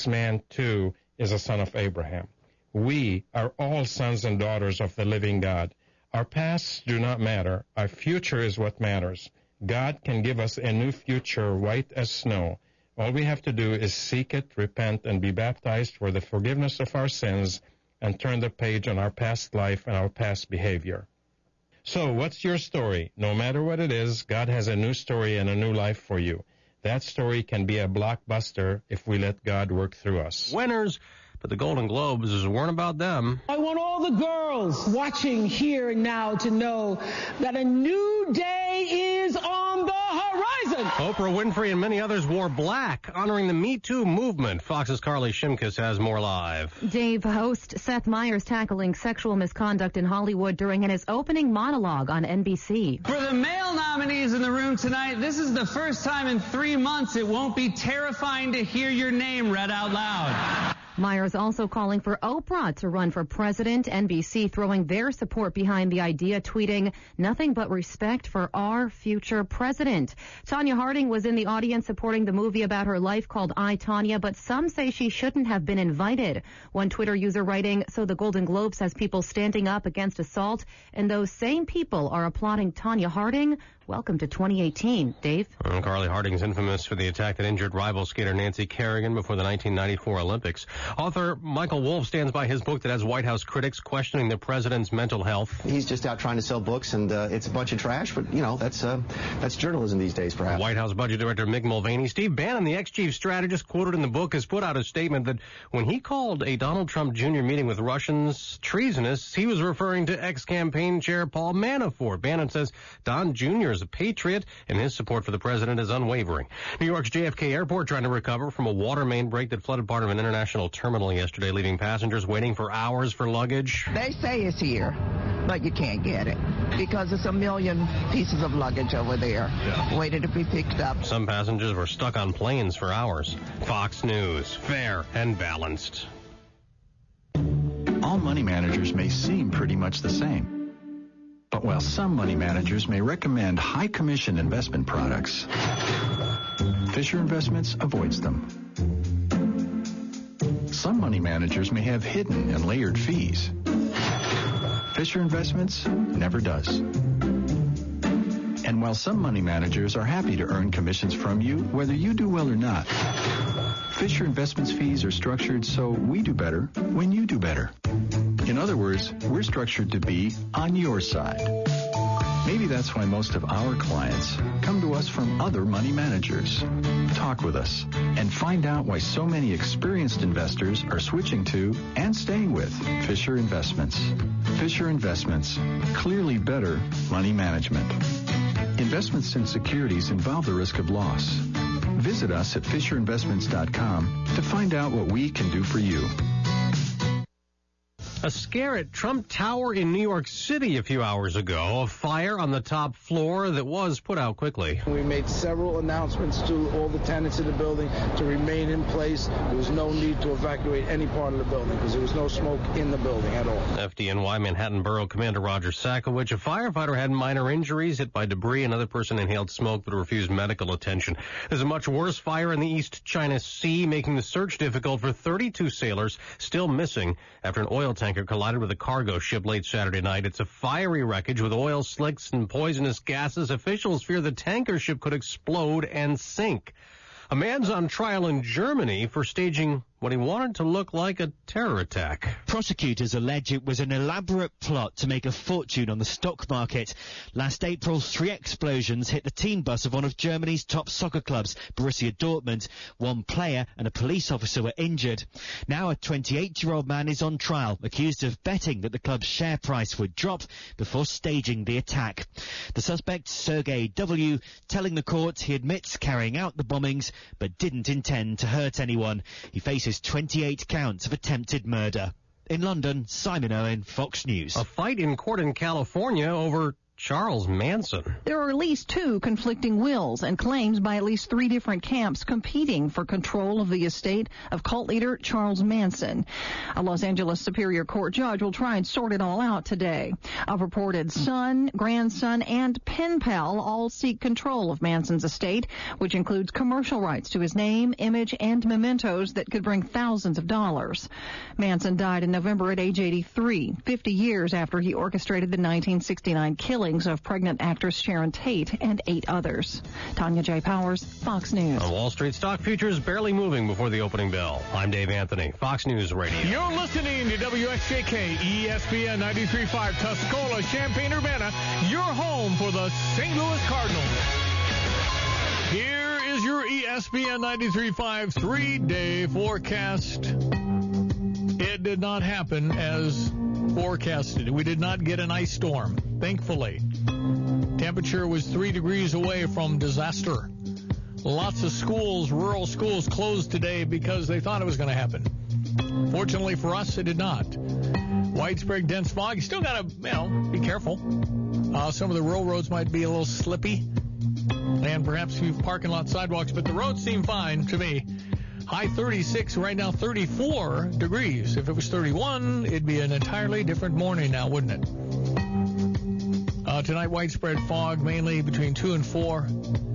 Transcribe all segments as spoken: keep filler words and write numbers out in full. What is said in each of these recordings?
This man, too, is a son of Abraham. We are all sons and daughters of the living God. Our pasts do not matter. Our future is what matters. God can give us a new future white as snow. All we have to do is seek it, repent, and be baptized for the forgiveness of our sins and turn the page on our past life and our past behavior. So, what's your story? No matter what it is, God has a new story and a new life for you. That story can be a blockbuster if we let God work through us. Winners, but the Golden Globes weren't about them. I want all the girls watching here and now to know that a new day is on the horizon. Oprah Winfrey and many others wore black, honoring the Me Too movement. Fox's Carly Shimkus has more live. Dave, host Seth Meyers tackling sexual misconduct in Hollywood during his opening monologue on N B C. For the male nominees in the room tonight, this is the first time in three months it won't be terrifying to hear your name read out loud. Myers also calling for Oprah to run for president. N B C throwing their support behind the idea, tweeting, "Nothing but respect for our future president." Tonya Harding was in the audience supporting the movie about her life called I, Tonya, but some say she shouldn't have been invited. One Twitter user writing, "So the Golden Globes has people standing up against assault, and those same people are applauding Tonya Harding? Welcome to twenty eighteen. Dave? And Carly Harding's infamous for the attack that injured rival skater Nancy Kerrigan before the nineteen ninety-four Olympics. Author Michael Wolff stands by his book that has White House critics questioning the president's mental health. He's just out trying to sell books, and uh, it's a bunch of trash, but, you know, that's uh, that's journalism these days, perhaps. White House Budget Director Mick Mulvaney. Steve Bannon, the ex-chief strategist quoted in the book, has put out a statement that when he called a Donald Trump Junior meeting with Russians treasonous, he was referring to ex-campaign chair Paul Manafort. Bannon says Don Junior is a patriot, and his support for the president is unwavering. New York's J F K Airport trying to recover from a water main break that flooded part of an international terminal yesterday, leaving passengers waiting for hours for luggage. They say it's here, but you can't get it because it's a million pieces of luggage over there yeah. waiting to be picked up. Some passengers were stuck on planes for hours. Fox News, fair and balanced. All money managers may seem pretty much the same. But while some money managers may recommend high commission investment products, Fisher Investments avoids them. Some money managers may have hidden and layered fees. Fisher Investments never does. And while some money managers are happy to earn commissions from you, whether you do well or not, Fisher Investments fees are structured so we do better when you do better. In other words, we're structured to be on your side. Maybe that's why most of our clients come to us from other money managers. Talk with us and find out why so many experienced investors are switching to and staying with Fisher Investments. Fisher Investments, clearly better money management. Investments in securities involve the risk of loss. Visit us at fisher investments dot com to find out what we can do for you. A scare at Trump Tower in New York City a few hours ago. A fire on the top floor that was put out quickly. We made several announcements to all the tenants in the building to remain in place. There was no need to evacuate any part of the building because there was no smoke in the building at all. F D N Y Manhattan Borough Commander Roger Sakowicz. A firefighter had minor injuries, hit by debris. Another person inhaled smoke but refused medical attention. There's a much worse fire in the East China Sea, making the search difficult for thirty-two sailors still missing after an oil tanker collided with a cargo ship late Saturday night. It's a fiery wreckage with oil slicks and poisonous gases. Officials fear the tanker ship could explode and sink. A man's on trial in Germany for staging what he wanted to look like a terror attack. Prosecutors allege it was an elaborate plot to make a fortune on the stock market. Last April, three explosions hit the team bus of one of Germany's top soccer clubs, Borussia Dortmund. One player and a police officer were injured. Now a twenty-eight-year-old man is on trial, accused of betting that the club's share price would drop before staging the attack. The suspect, Sergei W., telling the court he admits carrying out the bombings but didn't intend to hurt anyone. He faces twenty-eight counts of attempted murder. In London, Simon Owen, Fox News. A fight in court in California over Charles Manson. There are at least two conflicting wills and claims by at least three different camps competing for control of the estate of cult leader Charles Manson. A Los Angeles Superior Court judge will try and sort it all out today. A purported son, grandson, and pen pal all seek control of Manson's estate, which includes commercial rights to his name, image, and mementos that could bring thousands of dollars. Manson died in November at age eighty-three, fifty years after he orchestrated the nineteen sixty-nine killing of pregnant actress Sharon Tate and eight others. Tanya J. Powers, Fox News. On Wall Street, stock futures barely moving before the opening bell. I'm Dave Anthony, Fox News Radio. You're listening to W X J K, E S P N ninety-three point five, Tuscola, Champaign-Urbana, your home for the Saint Louis Cardinals. Here is your E S P N ninety-three point five three-day forecast. It did not happen as forecasted. We did not get an ice storm, thankfully. Temperature was three degrees away from disaster. Lots of schools, rural schools, closed today because they thought it was going to happen. Fortunately for us, it did not. Widespread dense fog. You still got to, you know, be careful. Uh, some of the rural roads might be a little slippy, and perhaps a few parking lot sidewalks, but the roads seem fine to me. High thirty-six, right now thirty-four degrees. If it was thirty-one, it'd be an entirely different morning now, wouldn't it? Uh, tonight, widespread fog, mainly between two and four.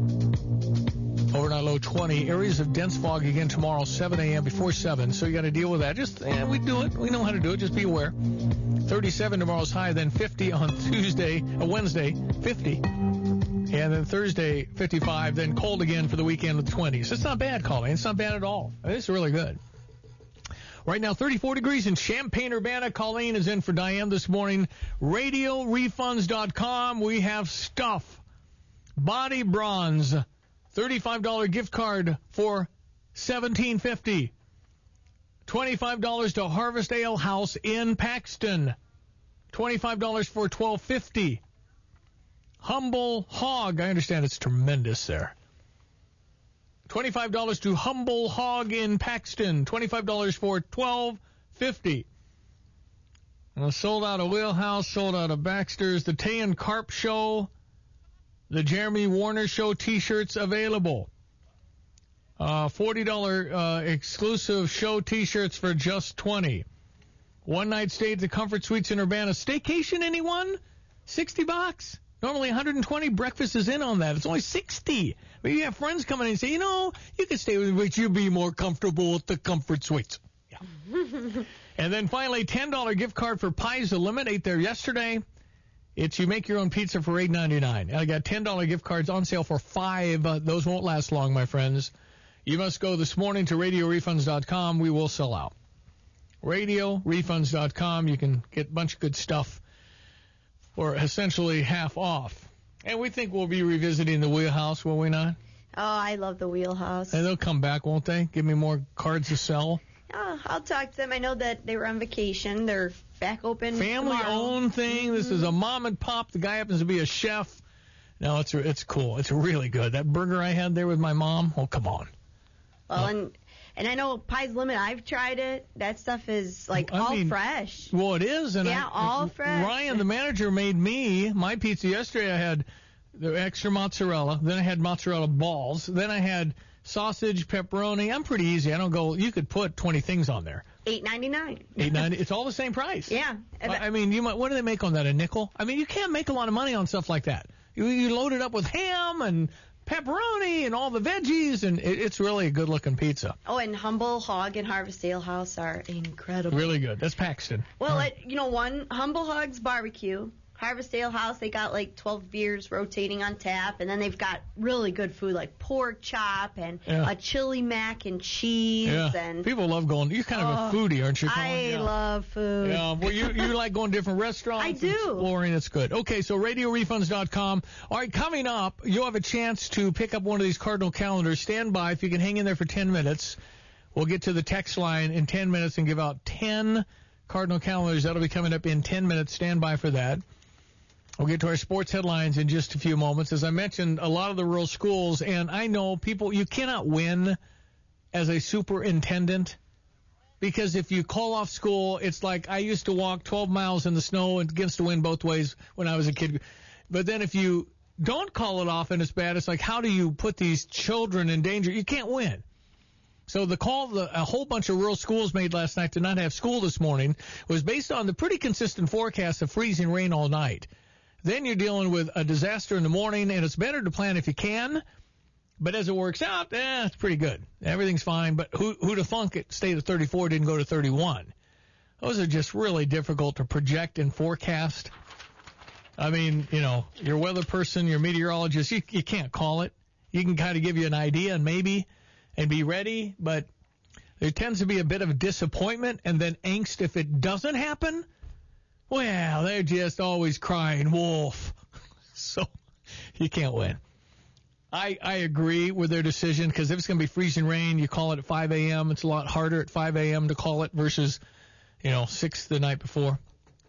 Overnight low twenty. Areas of dense fog again tomorrow, seven a.m. before seven. So you got to deal with that. Just, eh, we do it. We know how to do it. Just be aware. thirty-seven tomorrow's high, then fifty on Tuesday, uh, Wednesday, fifty. And then Thursday, fifty-five, then cold again for the weekend with twenties. It's not bad, Colleen. It's not bad at all. It's really good. Right now, thirty-four degrees in Champaign-Urbana. Colleen is in for Diane this morning. radio refunds dot com. We have stuff. Body Bronze, thirty-five dollars gift card for seventeen fifty. twenty-five dollars to Harvest Ale House in Paxton. twenty-five dollars for twelve fifty. Humble Hog, I understand it's tremendous there. twenty-five dollars to Humble Hog in Paxton. twenty-five dollars for twelve fifty. Well, sold out of Wheelhouse, sold out of Baxter's. The Tay and Carp Show, the Jeremy Warner Show T-shirts available. Uh, forty dollars uh, exclusive show T-shirts for just twenty dollars. One night stay at the Comfort Suites in Urbana. Staycation, anyone? sixty bucks. Normally one hundred twenty. Breakfast is in on that. It's only sixty. But you have friends coming in and say, you know, you can stay with me, but you'll be more comfortable with the Comfort Suites. Yeah. And then finally, ten dollars gift card for Pies The Limit. Ate there yesterday. It's you make your own pizza for eight ninety-nine. I got ten dollars gift cards on sale for five. Uh, those won't last long, my friends. You must go this morning to radio refunds dot com. We will sell out. radio refunds dot com. You can get a bunch of good stuff for essentially half off. And we think we'll be revisiting the Wheelhouse, will we not? Oh, I love the Wheelhouse. And they'll come back, won't they? Give me more cards to sell. Oh, I'll talk to them. I know that they were on vacation. They're back open Family-owned thing. Mm-hmm. This is a mom and pop. The guy happens to be a chef. No, it's it's cool. It's really good. That burger I had there with my mom, oh, come on. Well, uh, and and I know Pies Limit, I've tried it. That stuff is, like, I all mean, fresh. Well, it is. And yeah, I, all fresh. Ryan, the manager, made me my pizza yesterday. I had the extra mozzarella. Then I had mozzarella balls. Then I had sausage, pepperoni. I'm pretty easy. I don't go, you could put twenty things on there. eight ninety-nine. eight ninety. It's all the same price. Yeah. I, I mean, you might. What do they make on that? A nickel? I mean, you can't make a lot of money on stuff like that. You, you load it up with ham and pepperoni and all the veggies, and it, it's really a good-looking pizza. Oh, and Humble Hog and Harvest Ale House are incredible. Really good. That's Paxton. Well, right. it, you know, one, Humble Hog's barbecue. Harvest Ale House, they got like twelve beers rotating on tap, and then they've got really good food like pork chop and yeah. a chili mac and cheese. Yeah. And people love going. You're kind of oh, a foodie, aren't you? I yeah. love food. Yeah, well, you you like going to different restaurants. I do. Exploring, it's good. Okay, so radio refunds dot com. All right, coming up, you'll have a chance to pick up one of these Cardinal calendars. Stand by if you can hang in there for ten minutes. We'll get to the text line in ten minutes and give out ten Cardinal calendars. That'll be coming up in ten minutes. Stand by for that. We'll get to our sports headlines in just a few moments. As I mentioned, a lot of the rural schools, and I know people, you cannot win as a superintendent because if you call off school, it's like I used to walk twelve miles in the snow against the wind both ways when I was a kid. But then if you don't call it off and it's bad, it's like, how do you put these children in danger? You can't win. So the call the, a whole bunch of rural schools made last night to not have school this morning was based on the pretty consistent forecast of freezing rain all night. Then you're dealing with a disaster in the morning, and it's better to plan if you can. But as it works out, eh, it's pretty good. Everything's fine. But who, who'd have thunk it stayed at thirty-four, didn't go to thirty-one? Those are just really difficult to project and forecast. I mean, you know, your weather person, your meteorologist, you, you can't call it. You can kind of give you an idea and maybe and be ready, but there tends to be a bit of disappointment and then angst if it doesn't happen. Well, they're just always crying wolf. So you can't win. I, I agree with their decision, because if it's going to be freezing rain, you call it at five a.m. It's a lot harder at five a.m. to call it versus, you know, six the night before.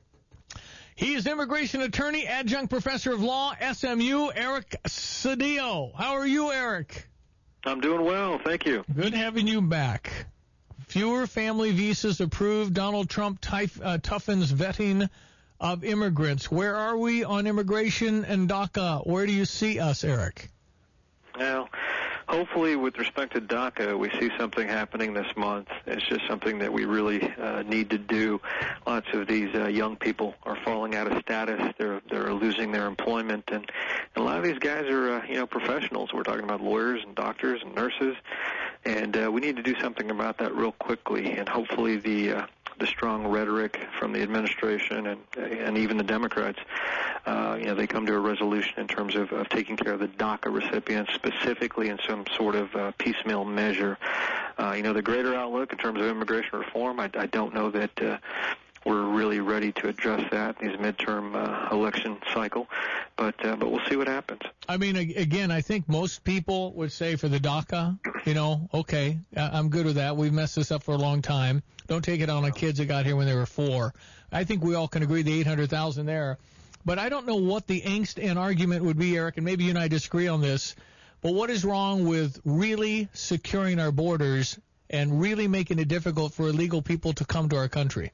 He is immigration attorney, adjunct professor of law, S M U, Eric Cedillo. How are you, Eric? I'm doing well, thank you. Good having you back. Fewer family visas approved. Donald Trump tyf- uh, toughens vetting of immigrants. Where are we on immigration and DACA? Where do you see us, Eric? Well, hopefully with respect to DACA, we see something happening this month. It's just something that we really uh, need to do. Lots of these uh, young people are falling out of status. They're they're losing their employment, and, and a lot of these guys are uh, you know professionals. We're talking about lawyers and doctors and nurses, and uh, we need to do something about that real quickly. And hopefully the uh, the strong rhetoric from the administration and and even the Democrats, uh, you know, they come to a resolution in terms of, of taking care of the DACA recipients specifically in some sort of uh, piecemeal measure. Uh, you know, the greater outlook in terms of immigration reform, I, I don't know that uh, we're really ready to address that in these midterm uh, election cycle, but uh, but we'll see what happens. I mean, again, I think most people would say for the DACA, you know, okay, I'm good with that. We've messed this up for a long time. Don't take it on the kids that got here when they were four. I think we all can agree the eight hundred thousand there. But I don't know what the angst and argument would be, Eric, and maybe you and I disagree on this, but what is wrong with really securing our borders and really making it difficult for illegal people to come to our country?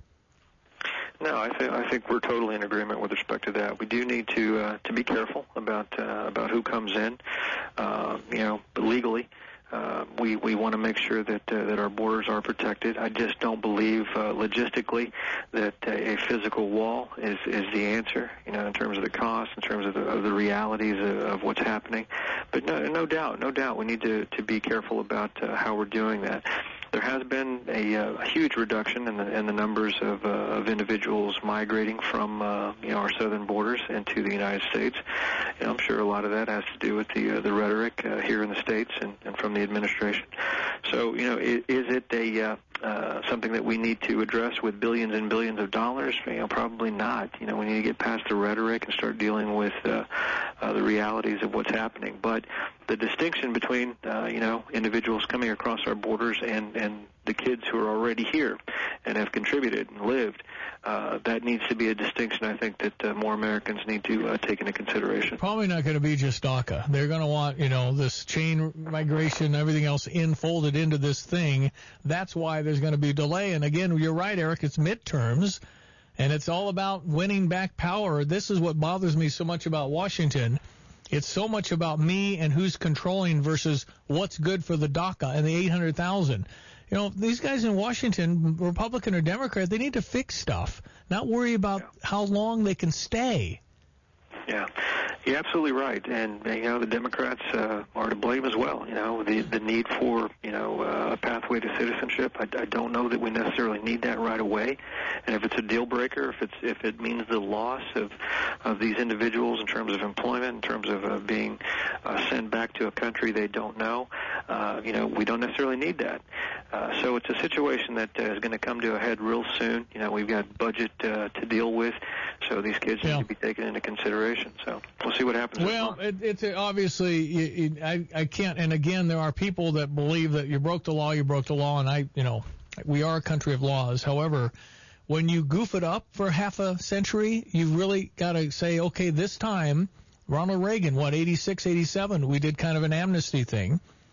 No, I think I think we're totally in agreement with respect to that. We do need to uh, to be careful about uh, about who comes in, uh, you know, legally. Uh, we we want to make sure that uh, that our borders are protected. I just don't believe uh, logistically that uh, a physical wall is is the answer. You know, in terms of the cost, in terms of the, of the realities of, of what's happening. But no, no doubt, no doubt, we need to to be careful about uh, how we're doing that. There has been a, uh, a huge reduction in the, in the numbers of, uh, of individuals migrating from uh, you know our southern borders into the United States. And I'm sure a lot of that has to do with the uh, the rhetoric uh, here in the States and, and from the administration. So, you know, is, is it a uh, uh, something that we need to address with billions and billions of dollars? You know, probably not. You know, we need to get past the rhetoric and start dealing with uh, uh, the realities of what's happening. But the distinction between, uh, you know, individuals coming across our borders and, and the kids who are already here and have contributed and lived, uh, that needs to be a distinction, I think, that uh, more Americans need to uh, take into consideration. Probably not going to be just DACA. They're going to want, you know, this chain migration, everything else infolded into this thing. That's why there's going to be a delay. And again, you're right, Eric, it's midterms, and it's all about winning back power. This is what bothers me so much about Washington. It's so much about me and who's controlling versus what's good for the DACA and the eight hundred thousand. You know, these guys in Washington, Republican or Democrat, they need to fix stuff, not worry about yeah. how long they can stay. Yeah, you're absolutely right. And, you know, the Democrats uh, are to blame as well. You know, the the need for, you know, uh, a pathway to citizenship. I, I don't know that we necessarily need that right away. And if it's a deal breaker, if it's if it means the loss of, of these individuals in terms of employment, in terms of uh, being uh, sent back to a country they don't know, uh, you know, we don't necessarily need that. Uh, so it's a situation that uh, is going to come to a head real soon. You know, we've got budget uh, to deal with, so these kids yeah. need to be taken into consideration. So we'll see what happens. Well, it, it's obviously it, it, I I can't. And again, there are people that believe that you broke the law, you broke the law, and I, you know, we are a country of laws. However, when you goof it up for half a century, you've really got to say, okay, this time, Ronald Reagan, what, eighty-six, eighty-seven, we did kind of an amnesty thing.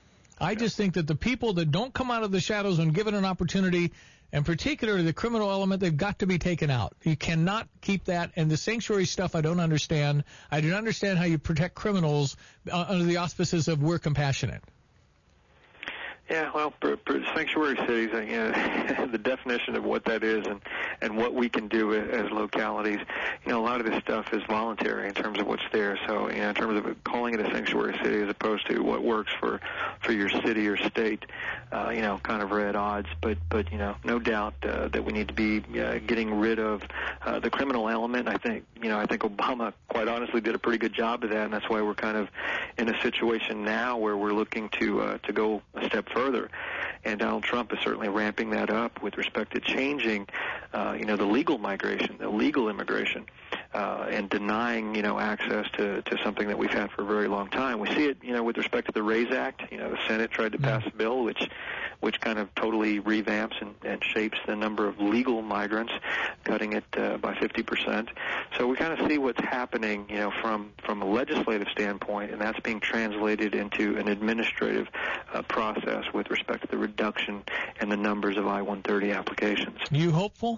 I just think that the people that don't come out of the shadows when given an opportunity, and particularly the criminal element, they've got to be taken out. You cannot keep that. And the sanctuary stuff, I don't understand. I don't understand how you protect criminals uh, under the auspices of we're compassionate. Yeah, well, per, per sanctuary cities, you know, the definition of what that is and, and what we can do as localities, you know, a lot of this stuff is voluntary in terms of what's there. So, you know, in terms of calling it a sanctuary city as opposed to what works for, for your city or state, uh, you know, kind of red odds. But, but you know, no doubt uh, that we need to be uh, getting rid of uh, the criminal element. I think, you know, I think Obama, quite honestly, did a pretty good job of that, and that's why we're kind of in a situation now where we're looking to uh, to go a step further. And Donald Trump is certainly ramping that up with respect to changing, uh, you know, the legal migration, the legal immigration, uh, and denying, you know, access to, to something that we've had for a very long time. We see it, you know, with respect to the RAISE Act. You know, the Senate tried to pass a bill which which kind of totally revamps and, and shapes the number of legal migrants, cutting it uh, by fifty percent. So we kind of see what's happening, you know, from, from a legislative standpoint, and that's being translated into an administrative uh, process with respect to the reduction in the numbers of I one thirty applications. You hopeful?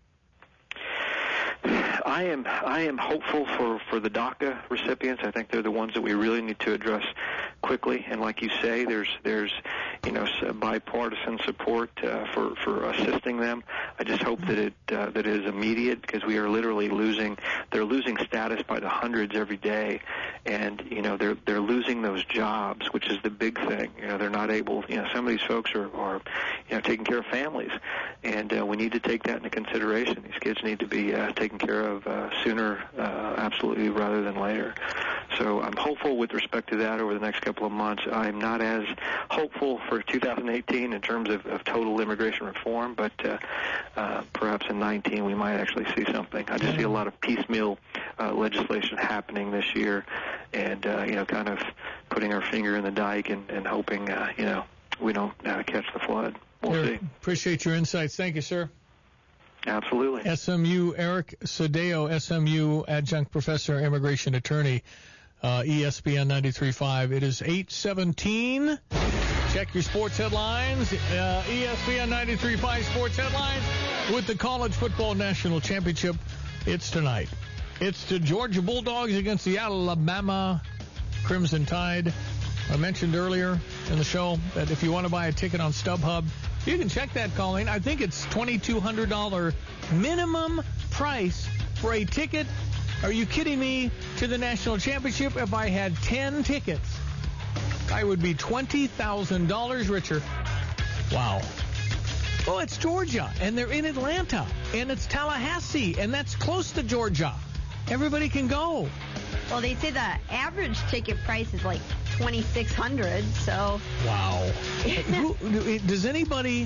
I am I am hopeful for, for the DACA recipients. I think they're the ones that we really need to address quickly. And like you say, there's there's you know bipartisan support uh, for for assisting them. I just hope that it uh, that it is immediate, because we are literally losing. They're losing status by the hundreds every day, and you know they're they're losing those jobs, which is the big thing. You know they're not able. You know some of these folks are, are you know taking care of families, and uh, we need to take that into consideration. These kids need to be uh, taken care of uh, sooner, uh, absolutely, rather than later. So I'm hopeful with respect to that over the next couple of months. I'm not as hopeful for two thousand eighteen in terms of, of total immigration reform, but uh, uh, perhaps in nineteen we might actually see something. I just see a lot of piecemeal uh, legislation happening this year, and uh, you know, kind of putting our finger in the dike and, and hoping uh, you know we don't uh, catch the flood. We'll Eric, see. Appreciate your insights. Thank you, sir. Absolutely. S M U, Eric Sadeo, S M U adjunct professor, immigration attorney, uh, E S P N ninety-three point five. It is eight seventeen. Check your sports headlines. Uh, E S P N ninety-three point five sports headlines with the College Football National Championship. It's tonight. It's the Georgia Bulldogs against the Alabama Crimson Tide. I mentioned earlier in the show that if you want to buy a ticket on StubHub, you can check that, Colleen. I think it's twenty-two hundred dollars minimum price for a ticket. Are you kidding me? To the national championship, if I had ten tickets, I would be twenty thousand dollars richer. Wow. Oh, it's Georgia, and they're in Atlanta, and it's Tallahassee, and that's close to Georgia. Everybody can go. Well, they say the average ticket price is like twenty-six hundred dollars, so... Wow. Who, does anybody...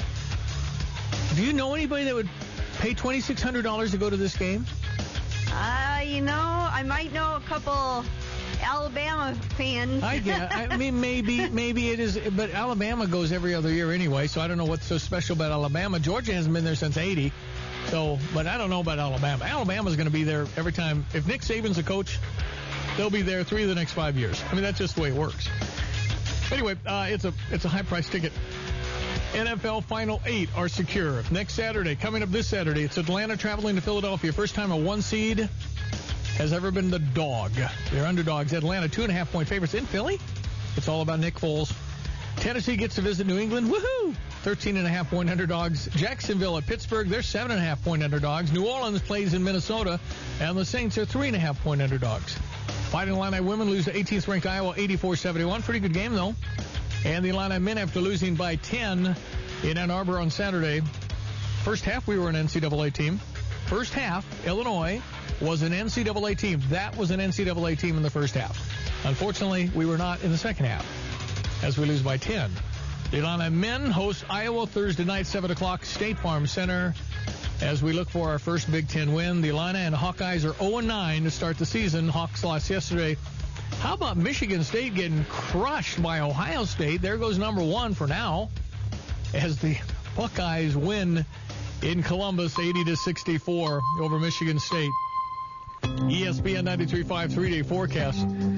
Do you know anybody that would pay twenty-six hundred dollars to go to this game? Uh, you know, I might know a couple Alabama fans. I get. I mean, maybe, maybe it is, but Alabama goes every other year anyway, so I don't know what's so special about Alabama. Georgia hasn't been there since eighty, so, but I don't know about Alabama. Alabama's going to be there every time. If Nick Saban's a coach, they'll be there three of the next five years. I mean, that's just the way it works. Anyway, uh, it's a it's a high price ticket. N F L Final Eight are secure. Next Saturday, coming up this Saturday, it's Atlanta traveling to Philadelphia. First time a one seed has ever been the dog. They're underdogs. Atlanta, two and a half point favorites in Philly. It's all about Nick Foles. Tennessee gets to visit New England. Woohoo! thirteen and a half point underdogs. Jacksonville at Pittsburgh. They're seven and a half point underdogs. New Orleans plays in Minnesota, and the Saints are three and a half point underdogs. Fighting Illini women lose to eighteenth ranked Iowa, eighty-four seventy-one. Pretty good game, though. And the Illini men, after losing by ten in Ann Arbor on Saturday. First half, we were an N C double A team. First half, Illinois was an N C double A team. That was an N C double A team in the first half. Unfortunately, we were not in the second half, as we lose by ten. The Illini men host Iowa Thursday night, seven o'clock, State Farm Center, as we look for our first Big Ten win. The Illini and Hawkeyes are oh and nine to start the season. Hawks lost yesterday. How about Michigan State getting crushed by Ohio State? There goes number one for now, as the Buckeyes win in Columbus, eighty to sixty-four over Michigan State. E S P N ninety-three point five three-day forecast.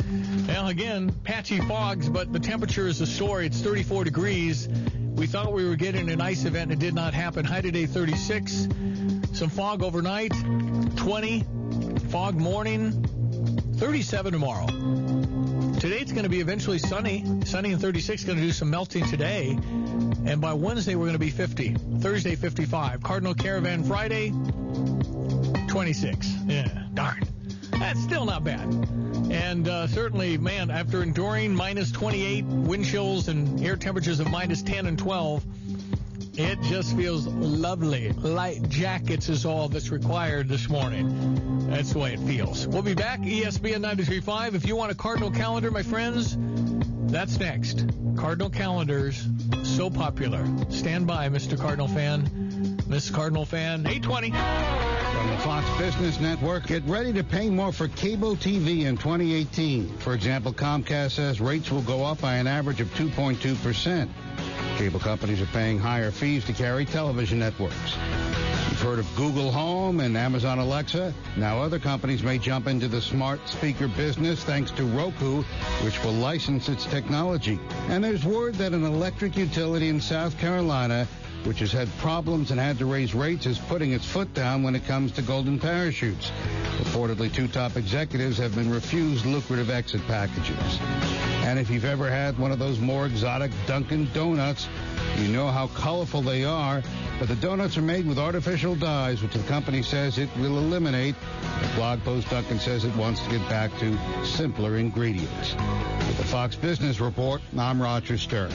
Well, again, patchy fogs, but the temperature is a story. It's thirty-four degrees. We thought we were getting an ice event, and it did not happen. High today, thirty-six. Some fog overnight, twenty. Fog morning, thirty-seven tomorrow. Today it's going to be eventually sunny. Sunny and thirty-six, going to do some melting today. And by Wednesday, we're going to be fifty. Thursday, fifty-five. Cardinal Caravan Friday, twenty-six. Yeah, darn. That's still not bad. And uh, certainly, man, after enduring minus twenty-eight wind chills and air temperatures of minus ten and twelve, it just feels lovely. Light jackets is all that's required this morning. That's the way it feels. We'll be back, E S P N ninety-three point five. If you want a Cardinal calendar, my friends, that's next. Cardinal calendars, so popular. Stand by, Mister Cardinal fan. Miss Cardinal fan, eight twenty. From the Fox Business Network, get ready to pay more for cable T V in twenty eighteen. For example, Comcast says rates will go up by an average of two point two percent. Cable companies are paying higher fees to carry television networks. You've heard of Google Home and Amazon Alexa. Now other companies may jump into the smart speaker business thanks to Roku, which will license its technology. And there's word that an electric utility in South Carolina, which has had problems and had to raise rates, is putting its foot down when it comes to golden parachutes. Reportedly, two top executives have been refused lucrative exit packages. And if you've ever had one of those more exotic Dunkin' Donuts, you know how colorful they are, but the donuts are made with artificial dyes, which the company says it will eliminate. The blog post, Dunkin' says it wants to get back to simpler ingredients. With the Fox Business Report, I'm Roger Stern.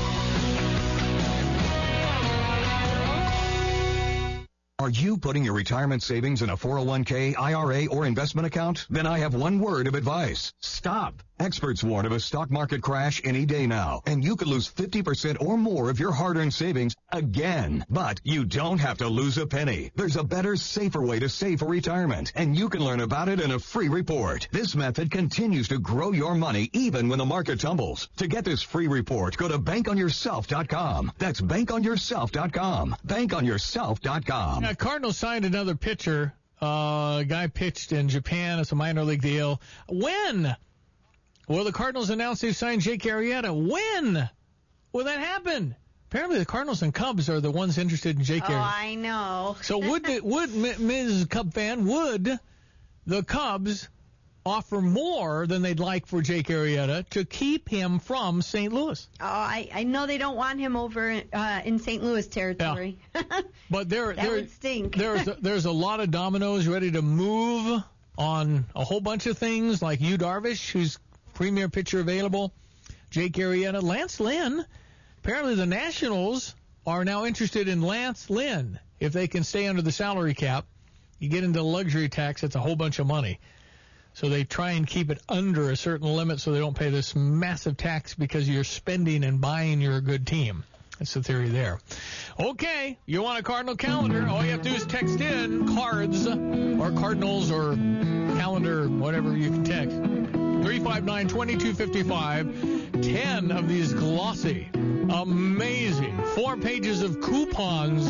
Are you putting your retirement savings in a four oh one k, I R A, or investment account? Then I have one word of advice. Stop. Experts warn of a stock market crash any day now, and you could lose fifty percent or more of your hard-earned savings again. But you don't have to lose a penny. There's a better, safer way to save for retirement, and you can learn about it in a free report. This method continues to grow your money even when the market tumbles. To get this free report, go to bank on yourself dot com. That's bank on yourself dot com. bank on yourself dot com. Now, Cardinals signed another pitcher. Uh, a guy pitched in Japan. It's a minor league deal. When? Well, the Cardinals announced they've signed Jake Arrieta. When will that happen? Apparently, the Cardinals and Cubs are the ones interested in Jake Oh, Arrieta. I know. So would the, would Miz Cub fan would the Cubs offer more than they'd like for Jake Arrieta to keep him from Saint Louis? Oh, I, I know they don't want him over uh, in Saint Louis territory. Yeah. But there, that there, would stink. there's a, there's a lot of dominoes ready to move on a whole bunch of things, like Yu Darvish, who's premier pitcher available, Jake Arrieta, Lance Lynn. Apparently the Nationals are now interested in Lance Lynn. If they can stay under the salary cap, you get into the luxury tax, it's a whole bunch of money. So they try and keep it under a certain limit so they don't pay this massive tax because you're spending and buying you're a good team. That's the theory there. Okay, you want a Cardinal calendar? All you have to do is text in cards or Cardinals or calendar, whatever you can text. three five nine, two two five five. Ten of these glossy, amazing, four pages of coupons.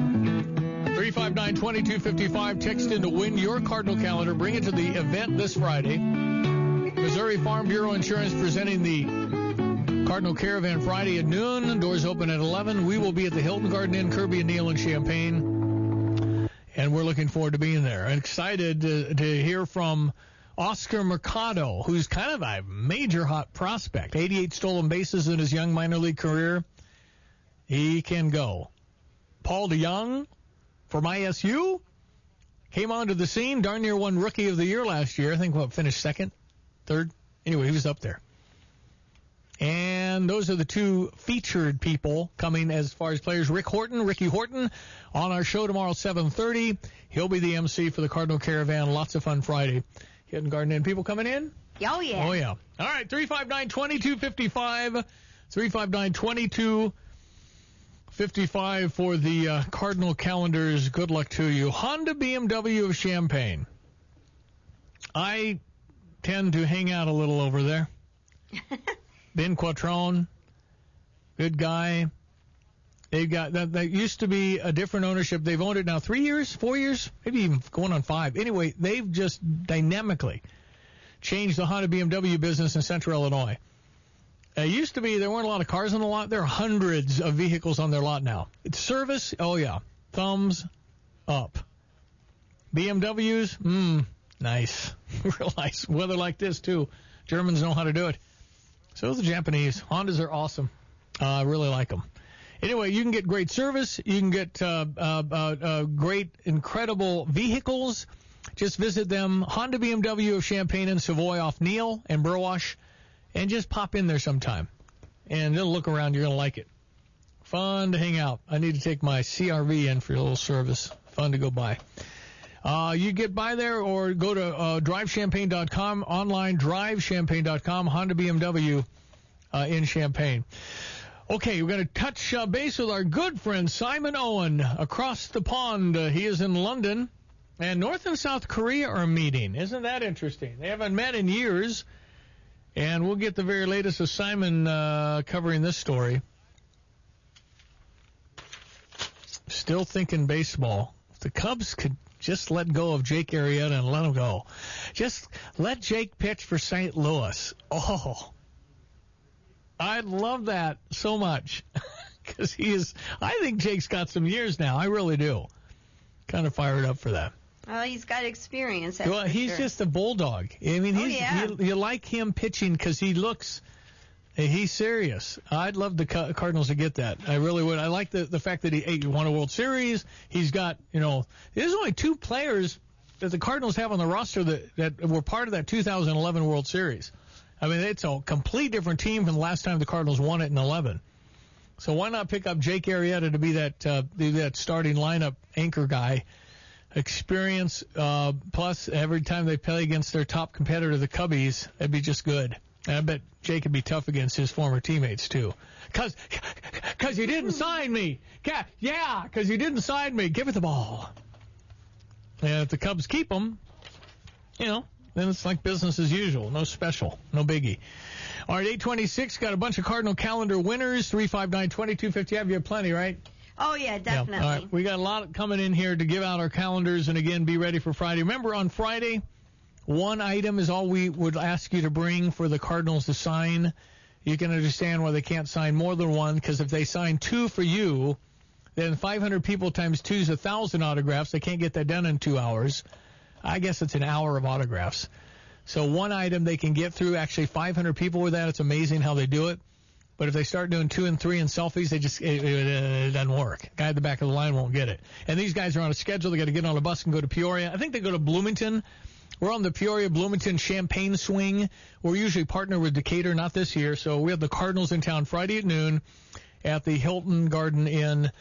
three five nine, two two five five. Text in to win your Cardinal calendar. Bring it to the event this Friday. Missouri Farm Bureau Insurance presenting the Cardinal Caravan Friday at noon. Doors open at eleven. We will be at the Hilton Garden Inn, Kirby and Neal in Champaign. And we're looking forward to being there. And excited to, to hear from Oscar Mercado, who's kind of a major hot prospect. eighty-eight stolen bases in his young minor league career. He can go. Paul DeYoung from I S U came onto the scene. Darn near won Rookie of the Year last year. I think, what, finished second, third? Anyway, he was up there. And those are the two featured people coming as far as players. Rick Horton, Ricky Horton, on our show tomorrow, seven thirty. He'll be the M C for the Cardinal Caravan. Lots of fun Friday. Hilton Garden Inn. People coming in? Oh, yeah. Oh, yeah. All right, three five nine, two two five five. three five nine, two two five five for the uh, Cardinal calendars. Good luck to you. Honda B M W of Champaign. I tend to hang out a little over there. Ben Quattrone, good guy. They've got that, that used to be a different ownership. They've owned it now three years, four years, maybe even going on five. Anyway, they've just dynamically changed the Honda B M W business in Central Illinois. It used to be there weren't a lot of cars on the lot. There are hundreds of vehicles on their lot now. It's service, oh yeah, thumbs up. B M Ws, mmm, nice. Real nice. Weather like this, too. Germans know how to do it. So the Japanese. Hondas are awesome. Uh, I really like them. Anyway, you can get great service. You can get uh, uh, uh, uh, great, incredible vehicles. Just visit them, Honda B M W of Champaign and Savoy off Neal and Burwash, and just pop in there sometime. And they'll look around. You're going to like it. Fun to hang out. I need to take my C R V in for a little service. Fun to go by. Uh, you get by there or go to uh, drive champaign dot com, online drive champaign dot com, Honda B M W uh, in Champaign. Okay, we're going to touch uh, base with our good friend Simon Owen across the pond. Uh, he is in London, and North and South Korea are meeting. Isn't that interesting? They haven't met in years, and we'll get the very latest of Simon uh, covering this story. Still thinking baseball. If the Cubs could just let go of Jake Arrieta and let him go. Just let Jake pitch for Saint Louis. Oh, I love that so much because he is. I think Jake's got some years now. I really do. Kind of fired up for that. Well, he's got experience. Well, he's sure. just a bulldog. I mean, oh, he's, yeah. you, you like him pitching because he looks. He's serious. I'd love the Cardinals to get that. I really would. I like the the fact that he, he won a World Series. He's got, you know, there's only two players that the Cardinals have on the roster that, that were part of that two thousand eleven World Series. I mean, it's a complete different team from the last time the Cardinals won it in eleven. So why not pick up Jake Arrieta to be that uh, be that starting lineup anchor guy? Experience, uh, plus every time they play against their top competitor, the Cubbies, that'd be just good. And I bet Jake would be tough against his former teammates, too. Because cause you didn't sign me. Yeah, because you didn't sign me. Give it the ball. And if the Cubs keep him, you know, then it's like business as usual. No special. No biggie. All right, eight twenty-six, got a bunch of Cardinal calendar winners. three five nine, two two five zero. You have plenty, right? Oh, yeah, definitely. Yeah. All right, we got a lot coming in here to give out our calendars. And, again, be ready for Friday. Remember, on Friday, one item is all we would ask you to bring for the Cardinals to sign. You can understand why they can't sign more than one, because if they sign two for you, then five hundred people times two is one thousand autographs. They can't get that done in two hours. I guess it's an hour of autographs. So one item they can get through, actually five hundred people with that. It's amazing how they do it. But if they start doing two and three and selfies, they just it, it, it doesn't work. The guy at the back of the line won't get it. And these guys are on a schedule. They got to get on a bus and go to Peoria. I think they go to Bloomington. We're on the Peoria Bloomington Champaign swing. We're usually partnered with Decatur, not this year. So we have the Cardinals in town Friday at noon at the Hilton Garden Inn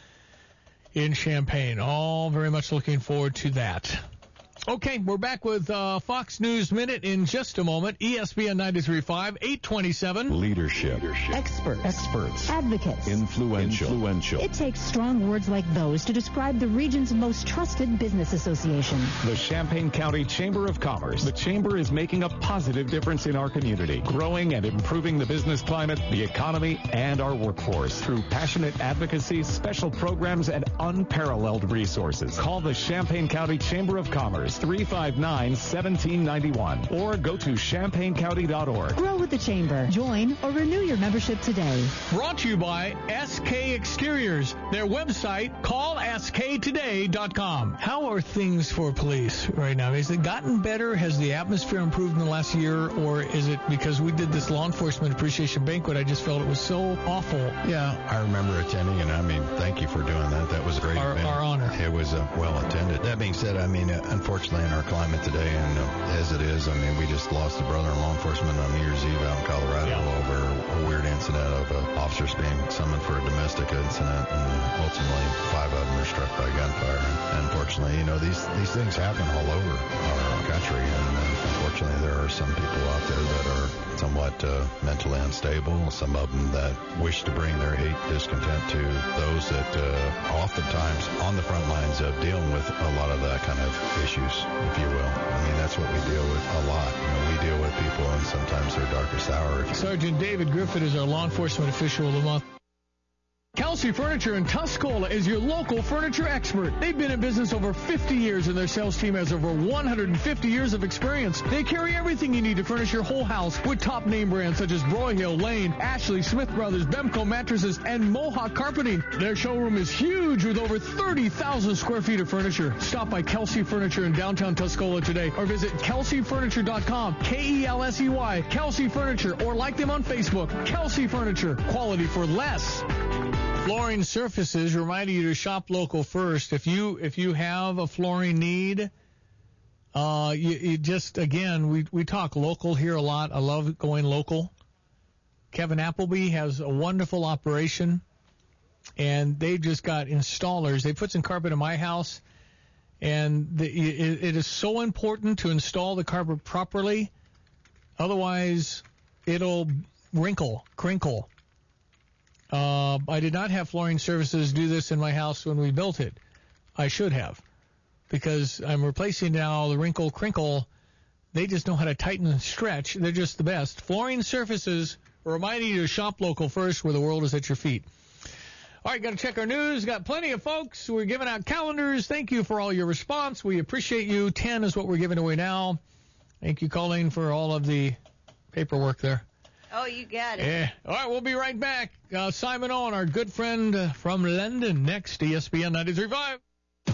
in Champaign. All very much looking forward to that. Okay, we're back with uh, Fox News Minute in just a moment. E S P N ninety-three point five, eight twenty-seven. Leadership. Experts. Experts. Advocates. Influential. Influential. It takes strong words like those to describe the region's most trusted business association. The Champaign County Chamber of Commerce. The Chamber is making a positive difference in our community, growing and improving the business climate, the economy, and our workforce through passionate advocacy, special programs, and unparalleled resources. Call the Champaign County Chamber of Commerce, three five nine, one seven nine one, or go to champaign county dot org. Grow with the Chamber. Join or renew your membership today. Brought to you by S K Exteriors. Their website, call S K today dot com. How are things for police right now? Has it gotten better? Has the atmosphere improved in the last year? Or is it because we did this law enforcement appreciation banquet, I just felt it was so awful? Yeah, I remember attending, and I mean, thank you for doing that. That was a great our, event. Our honor. It was uh, well attended. That being said, I mean, uh, unfortunately, in our climate today, and uh, as it is, I mean, we just lost a brother in law enforcement on New Year's Eve out in Colorado yeah. over a weird incident of uh, officers being summoned for a domestic incident, and ultimately five of them were struck by gunfire. And unfortunately, you know, these these things happen all over our country, and uh, unfortunately, there are some people out there that are somewhat uh, mentally unstable, some of them that wish to bring their hate, discontent to those that uh, oftentimes on the front lines of dealing with a lot of that kind of issues, if you will. I mean, that's what we deal with a lot. You know, we deal with people, and sometimes they're darkest hour. Sergeant David Griffith is our law enforcement official of the month. Kelsey Furniture in Tuscola is your local furniture expert. They've been in business over fifty years, and their sales team has over one hundred fifty years of experience. They carry everything you need to furnish your whole house with top name brands such as Broyhill, Lane, Ashley, Smith Brothers, Bemco mattresses, and Mohawk carpeting. Their showroom is huge with over thirty thousand square feet of furniture. Stop by Kelsey Furniture in downtown Tuscola today or visit kelsey furniture dot com, K E L S E Y, Kelsey Furniture, or like them on Facebook. Kelsey Furniture, quality for less. Flooring Surfaces, reminding you to shop local first. If you if you have a flooring need, uh, you, you just, again, we, we talk local here a lot. I love going local. Kevin Appleby has a wonderful operation, and they've just got installers. They put some carpet in my house, and the, it, it is so important to install the carpet properly. Otherwise, it'll wrinkle, crinkle. Uh, I did not have Flooring Services do this in my house when we built it. I should have, because I'm replacing now the wrinkle, crinkle. They just know how to tighten and stretch. They're just the best. Flooring Surfaces, reminding you to shop local first, where the world is at your feet. All right, got to check our news. Got plenty of folks. We're giving out calendars. Thank you for all your response. We appreciate you. ten is what we're giving away now. Thank you, Colleen, for all of the paperwork there. Oh, you got it. Yeah. All right, we'll be right back. Uh, Simon Owen, our good friend uh, from London, next, E S P N ninety-three point five.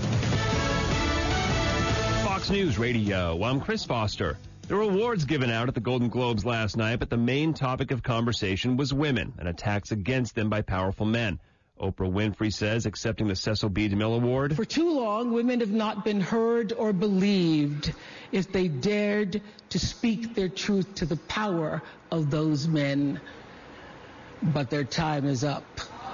Fox News Radio. I'm Chris Foster. There were awards given out at the Golden Globes last night, but the main topic of conversation was women and attacks against them by powerful men. Oprah Winfrey says accepting the Cecil B. DeMille Award. For too long, women have not been heard or believed if they dared to speak their truth to the power of those men. But their time is up.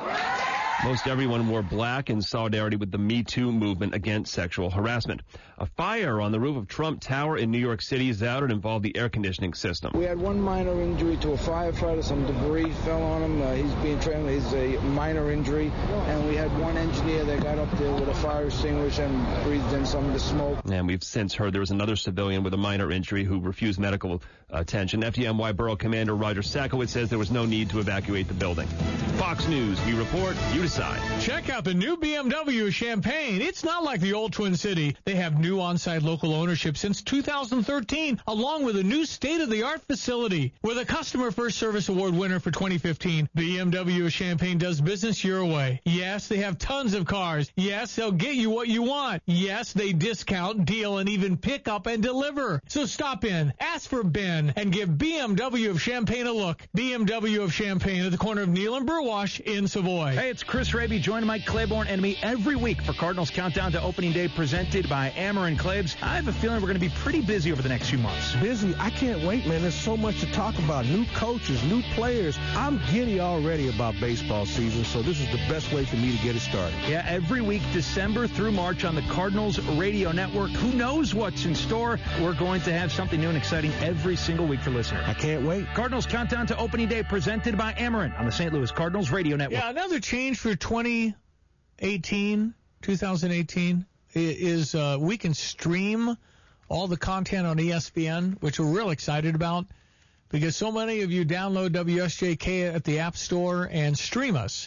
Most everyone wore black in solidarity with the Me Too movement against sexual harassment. A fire on the roof of Trump Tower in New York City is out. It involved the air conditioning system. We had one minor injury to a firefighter. Some debris fell on him. Uh, he's being trained. He's a minor injury. And we had one engineer that got up there with a fire extinguisher and breathed in some of the smoke. And we've since heard there was another civilian with a minor injury who refused medical attention. F D N Y Borough Commander Roger Sakowicz says there was no need to evacuate the building. Fox News, we report, you decide. Check out the new B M W Champaign. It's not like the old Twin City. They have new on-site local ownership since two thousand thirteen, along with a new state-of-the-art facility. With a Customer First Service Award winner for twenty fifteen, B M W Champaign does business your way. Yes, they have tons of cars. Yes, they'll get you what you want. Yes, they discount, deal, and even pick up and deliver. So stop in, ask for Ben, and give B M W of Champaign a look. B M W of Champaign at the corner of Neal and Burwash in Savoy. Hey, it's Chris Raby. Join Mike Claiborne and me every week for Cardinals Countdown to Opening Day presented by Ammer and Claibs. I have a feeling we're going to be pretty busy over the next few months. Busy? I can't wait, man. There's so much to talk about. New coaches, new players. I'm giddy already about baseball season, so this is the best way for me to get it started. Yeah, every week, December through March on the Cardinals Radio Network. Who knows what's in store? We're going to have something new and exciting every single week for listeners. I can't wait. Cardinals Countdown to Opening Day presented by Ameren on the Saint Louis Cardinals Radio Network. Yeah, another change for twenty eighteen, twenty eighteen is uh, we can stream all the content on E S P N, which we're real excited about because so many of you download W S J K at the App Store and stream us.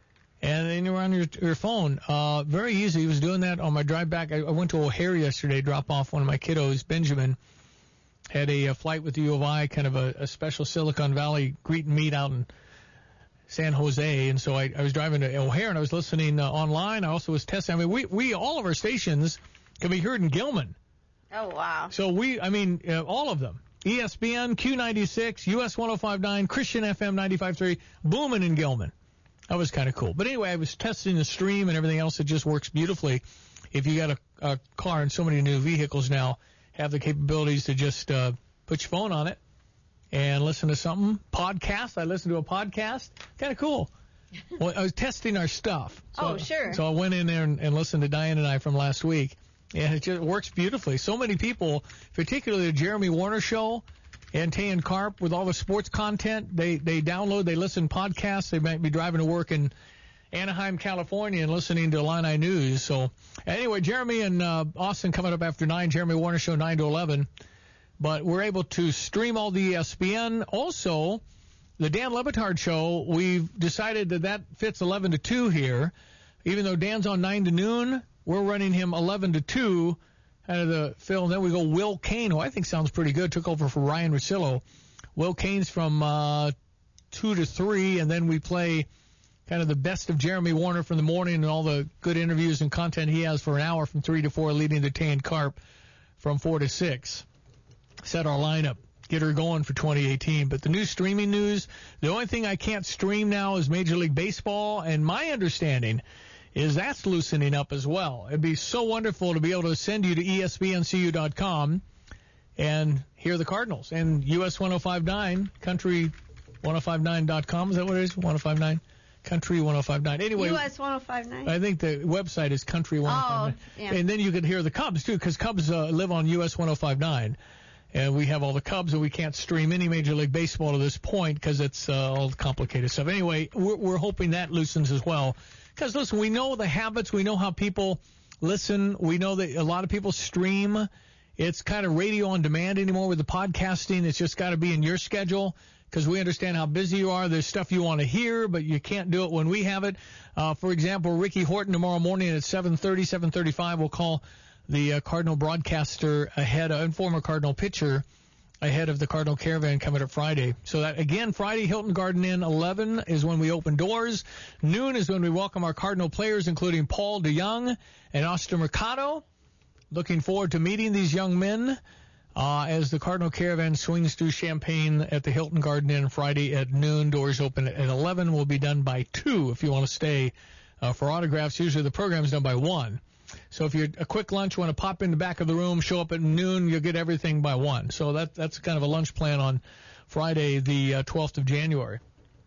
And then you're on your, your phone. Uh, very easy. He was doing that on my drive back. I, I went to O'Hare yesterday, drop off one of my kiddos. Benjamin had a, a flight with the U of I, kind of a, a special Silicon Valley greet and meet out in San Jose, and so I, I was driving to O'Hare, and I was listening uh, online. I also was testing. I mean, we, we all of our stations can be heard in Gilman. Oh, wow. So we, I mean, uh, all of them. E S P N, Q ninety-six, U S one oh five point nine, Christian F M ninety-five point three, booming in Gilman. That was kind of cool. But anyway, I was testing the stream and everything else. It just works beautifully. If you got a, a car, and so many new vehicles now have the capabilities to just uh, put your phone on it and listen to something. Podcast. I listened to a podcast. Kind of cool. Well, I was testing our stuff. So, oh, sure. So I went in there and, and listened to Diane and I from last week. And it just works beautifully. So many people, particularly the Jeremy Warner Show and Tan Carp, with all the sports content, they, they download, they listen podcasts. They might be driving to work in Anaheim, California, and listening to Illini News. So anyway, Jeremy and uh, Austin coming up after nine. Jeremy Warner Show nine to eleven. But we're able to stream all the E S P N. Also, the Dan Le Batard Show, we've decided that that fits eleven to two here. Even though Dan's on nine to noon, we're running him eleven to two out of the film. Then we go Will Kane, who I think sounds pretty good, took over for Ryan Russillo. Will Kane's from uh, two to three, and then we play kind of the best of Jeremy Warner from the morning and all the good interviews and content he has for an hour from three to four, leading the Tay and Carp from four to six. Set our lineup, get her going for twenty eighteen. But the new streaming news, the only thing I can't stream now is Major League Baseball, and my understanding is that's loosening up as well. It'd be so wonderful to be able to send you to E S P N C U dot com and hear the Cardinals. And U S ten fifty-nine, Country ten fifty-nine dot com, is that what it is? ten fifty-nine? Country ten fifty-nine. Anyway, U S ten fifty-nine. I think the website is Country ten fifty-nine. Oh, yeah. And then you could hear the Cubs, too, because Cubs uh, live on U S ten fifty-nine. And we have all the Cubs, and we can't stream any Major League Baseball to this point because it's uh, all complicated stuff. Anyway, we're, we're hoping that loosens as well. Because, listen, we know the habits. We know how people listen. We know that a lot of people stream. It's kind of radio on demand anymore with the podcasting. It's just got to be in your schedule because we understand how busy you are. There's stuff you want to hear, but you can't do it when we have it. Uh, for example, Ricky Horton tomorrow morning at seven thirty, seven thirty-five will call the uh, Cardinal broadcaster ahead, uh, and former Cardinal pitcher ahead of the Cardinal Caravan coming up Friday. So that, again, Friday, Hilton Garden Inn, eleven is when we open doors. Noon is when we welcome our Cardinal players, including Paul DeYoung and Oscar Mercado. Looking forward to meeting these young men uh, as the Cardinal Caravan swings through Champaign at the Hilton Garden Inn Friday at noon. Doors open at eleven. We'll be done by two if you want to stay uh, for autographs. Usually the program is done by one. So if you're a quick lunch, want to pop in the back of the room, show up at noon, you'll get everything by one. So that that's kind of a lunch plan on Friday, the uh, twelfth of January.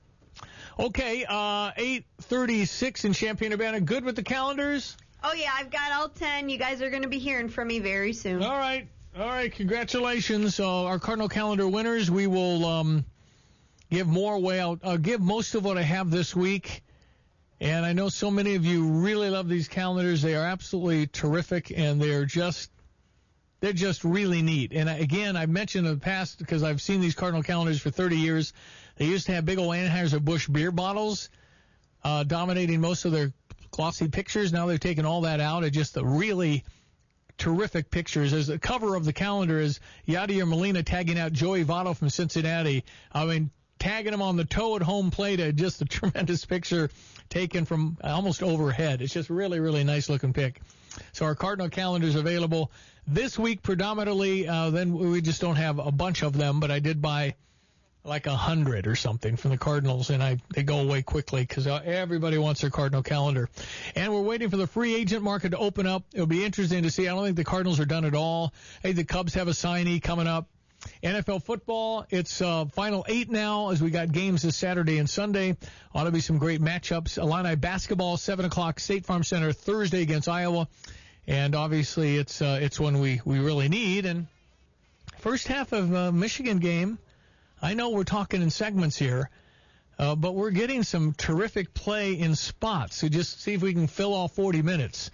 Okay, uh, eight thirty-six in Champaign-Urbana. Good with the calendars? Oh, yeah, I've got all ten. You guys are going to be hearing from me very soon. All right. All right, congratulations. Uh, our Cardinal calendar winners, we will um, give more away. I'll, I'll give most of what I have this week. And I know so many of you really love these calendars. They are absolutely terrific, and they're just they're just really neat. And again, I've mentioned in the past, because I've seen these Cardinal calendars for thirty years, they used to have big old Anheuser-Busch beer bottles uh, dominating most of their glossy pictures. Now they've taken all that out. It's just the really terrific pictures. As the cover of the calendar is Yadier Molina tagging out Joey Votto from Cincinnati. I mean, tagging him on the toe at home plate. Uh, just a tremendous picture taken from almost overhead. It's just really, really nice looking pic. So our Cardinal calendar is available this week predominantly. Uh, then we just don't have a bunch of them, but I did buy like a hundred or something from the Cardinals, and I they go away quickly because everybody wants their Cardinal calendar. And we're waiting for the free agent market to open up. It'll be interesting to see. I don't think the Cardinals are done at all. Hey, the Cubs have a signee coming up. N F L football, it's uh, final eight now as we got games this Saturday and Sunday. Ought to be some great matchups. Illini basketball, seven o'clock, State Farm Center, Thursday against Iowa. And obviously it's uh, it's one we, we really need. And first half of uh, Michigan game, I know we're talking in segments here, uh, but we're getting some terrific play in spots. So just see if we can fill all forty minutes.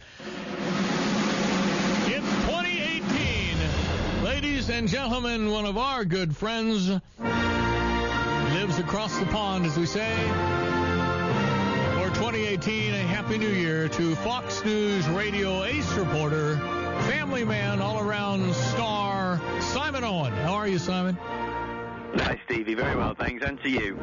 It's twenty eighteen. Ladies and gentlemen, one of our good friends lives across the pond, as we say. For twenty eighteen, a Happy New Year to Fox News Radio ace reporter, family man, all-around star, Simon Owen. How are you, Simon? Hi, Stevie. Very well, thanks. And to you.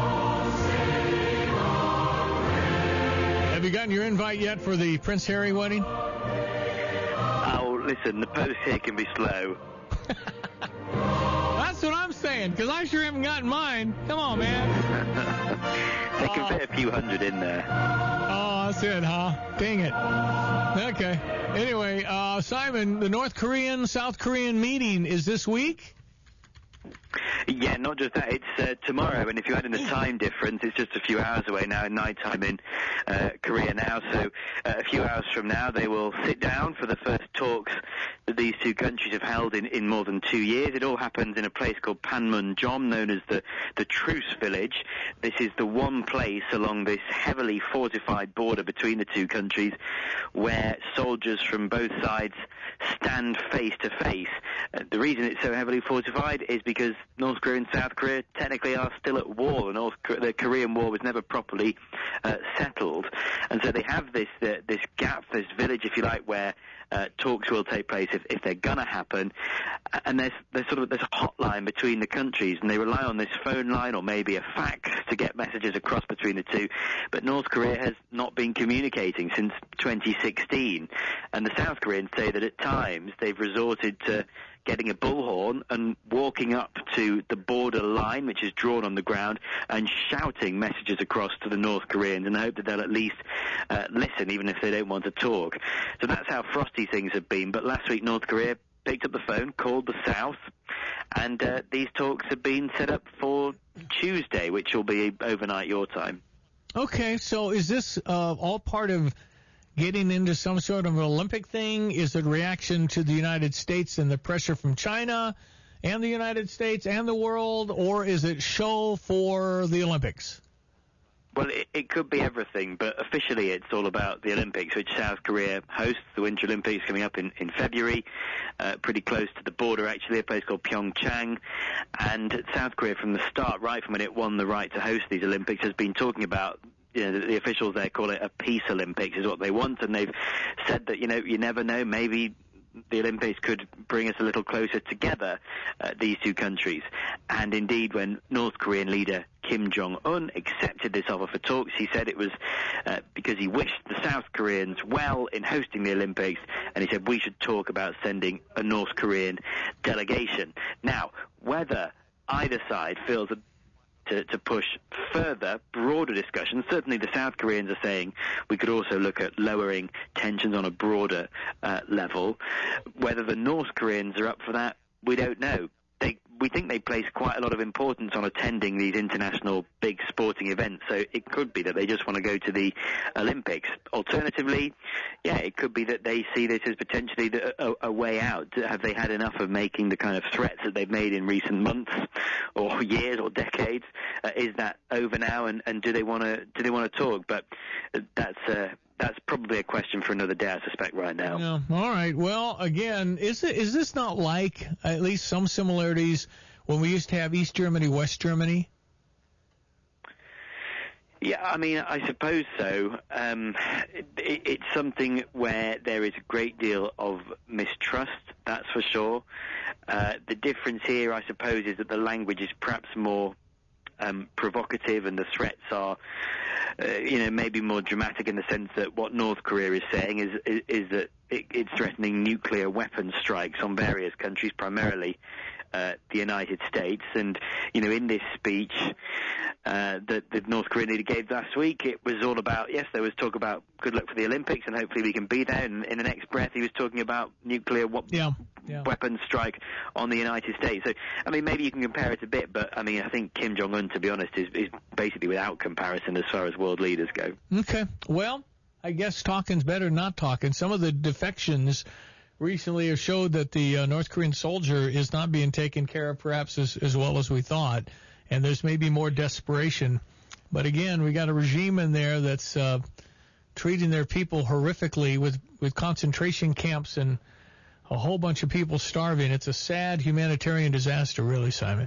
Have you gotten your invite yet for the Prince Harry wedding? Oh, listen, the post here can be slow. That's what I'm saying, because I sure haven't gotten mine. Come on, man. They can uh, fit a few hundred in there. Oh, that's it, huh? Dang it. Okay. Anyway, uh, Simon, the North Korean, South Korean meeting is this week? Yeah, not just that. It's uh, tomorrow, and if you add in the time difference, it's just a few hours away now, night time in uh, Korea now. So uh, a few hours from now, they will sit down for the first talks that these two countries have held in, in more than two years. It all happens in a place called Panmunjom, known as the, the Truce Village. This is the one place along this heavily fortified border between the two countries where soldiers from both sides stand face to face. Uh, the reason it's so heavily fortified is because North North Korea and South Korea technically are still at war. The North the Korean War was never properly uh, settled, and so they have this uh, this gap, this village, if you like, where uh, talks will take place if, if they're gonna happen. And there's there's sort of there's a hotline between the countries, and they rely on this phone line or maybe a fax to get messages across between the two. But North Korea has not been communicating since twenty sixteen, and the South Koreans say that at times they've resorted to getting a bullhorn and walking up to the border line, which is drawn on the ground, and shouting messages across to the North Koreans in the hope that they'll at least uh, listen, even if they don't want to talk. So that's how frosty things have been. But last week, North Korea picked up the phone, called the South, and uh, these talks have been set up for Tuesday, which will be overnight your time. Okay, so is this uh, all part of getting into some sort of an Olympic thing? Is it a reaction to the United States and the pressure from China and the United States and the world, or is it show for the Olympics? Well, it, it could be everything, but officially it's all about the Olympics, which South Korea hosts, the Winter Olympics coming up in, in February, uh, pretty close to the border, actually, a place called Pyeongchang. And South Korea, from the start, right from when it won the right to host these Olympics, has been talking about, you know, the, the officials there call it a peace Olympics is what they want, and they've said that, you know, you never know, maybe the Olympics could bring us a little closer together, uh, these two countries. And indeed, when North Korean leader Kim Jong-un accepted this offer for talks, he said it was uh, because he wished the South Koreans well in hosting the Olympics, and he said we should talk about sending a North Korean delegation. Now, whether either side feels that To, to push further, broader discussions. Certainly the South Koreans are saying we could also look at lowering tensions on a broader uh, level. Whether the North Koreans are up for that, we don't know. They, we think they place quite a lot of importance on attending these international big sporting events, so it could be that they just want to go to the Olympics. Alternatively, yeah, it could be that they see this as potentially the, a, a way out. Have they had enough of making the kind of threats that they've made in recent months or years or decades? Uh, is that over now, and, and do they want to do they want to talk? But that's uh, that's probably a question for another day, I suspect, right now. Yeah. All right. Well, again, is it, is this not like at least some similarities when we used to have East Germany, West Germany? Yeah, I mean, I suppose so. Um, it, it, it's something where there is a great deal of mistrust, that's for sure. Uh, the difference here, I suppose, is that the language is perhaps more um, provocative, and the threats are, uh, you know, maybe more dramatic in the sense that what North Korea is saying is is, is that it, it's threatening nuclear weapon strikes on various countries, primarily uh, the United States. And, you know, in this speech uh, that the North Korean leader gave last week, it was all about, yes, there was talk about good luck for the Olympics and hopefully we can be there. And in the next breath, he was talking about nuclear we- yeah, yeah. weapons strike on the United States. So, I mean, maybe you can compare it a bit, but, I mean, I think Kim Jong-un, to be honest, is, is basically without comparison as far as world leaders go. Okay. Well, I guess talking's better than not talking. Some of the defections recently have showed that the uh, North Korean soldier is not being taken care of perhaps as, as well as we thought, and there's maybe more desperation. But again, we got a regime in there that's uh, treating their people horrifically with, with concentration camps and a whole bunch of people starving. It's a sad humanitarian disaster, really, Simon.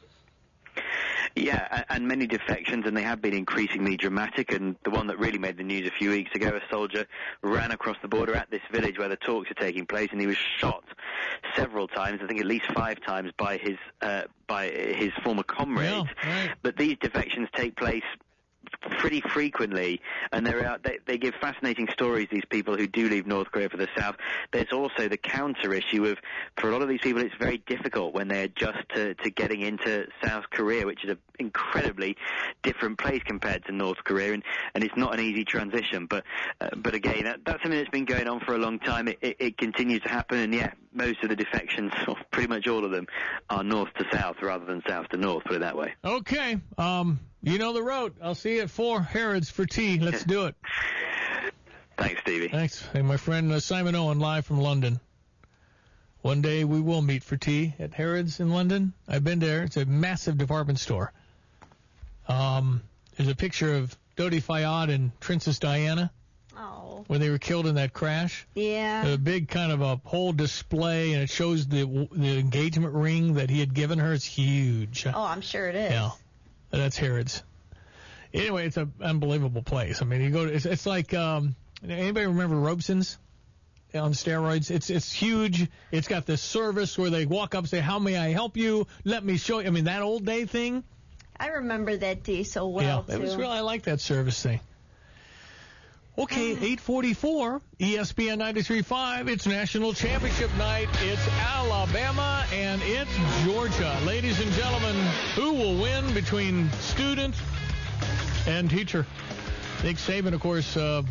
Yeah, and many defections, and they have been increasingly dramatic. And the one that really made the news a few weeks ago, a soldier ran across the border at this village where the talks are taking place, and he was shot several times, I think at least five times, by his uh, by his former comrades. Yeah, right. But these defections take place pretty frequently, and there are, they, they give fascinating stories, these people who do leave North Korea for the South. There's also the counter issue of, for a lot of these people, it's very difficult when they adjust to, to getting into South Korea, which is an incredibly different place compared to North Korea, and, and it's not an easy transition. But uh, but again, that, that's something that's been going on for a long time. It, it, it continues to happen, and yeah, most of the defections, or pretty much all of them, are north to south rather than south to north, put it that way. Okay. Um, you know the road. I'll see you at four. Harrods for tea. Let's do it. Thanks, Stevie. Thanks. Hey, my friend uh, Simon Owen, live from London. One day we will meet for tea at Harrods in London. I've been there. It's a massive department store. Um, there's a picture of Dodi Fayed and Princess Diana. Oh. When they were killed in that crash. Yeah. A big kind of a whole display, and it shows the the engagement ring that he had given her. It's huge. Oh, I'm sure it is. Yeah. That's Herod's. Anyway, it's an unbelievable place. I mean, you go to, it's, it's like, um, anybody remember Robeson's on steroids? It's it's huge. It's got this service where they walk up and say, how may I help you? Let me show you. I mean, that old day thing. I remember that day so well, yeah, too. it was real. I like that service thing. Okay, eight forty-four, E S P N ninety-three point five. It's National Championship night. It's Alabama and it's Georgia. Ladies and gentlemen, who will win between student and teacher? Nick Saban, of course, uh,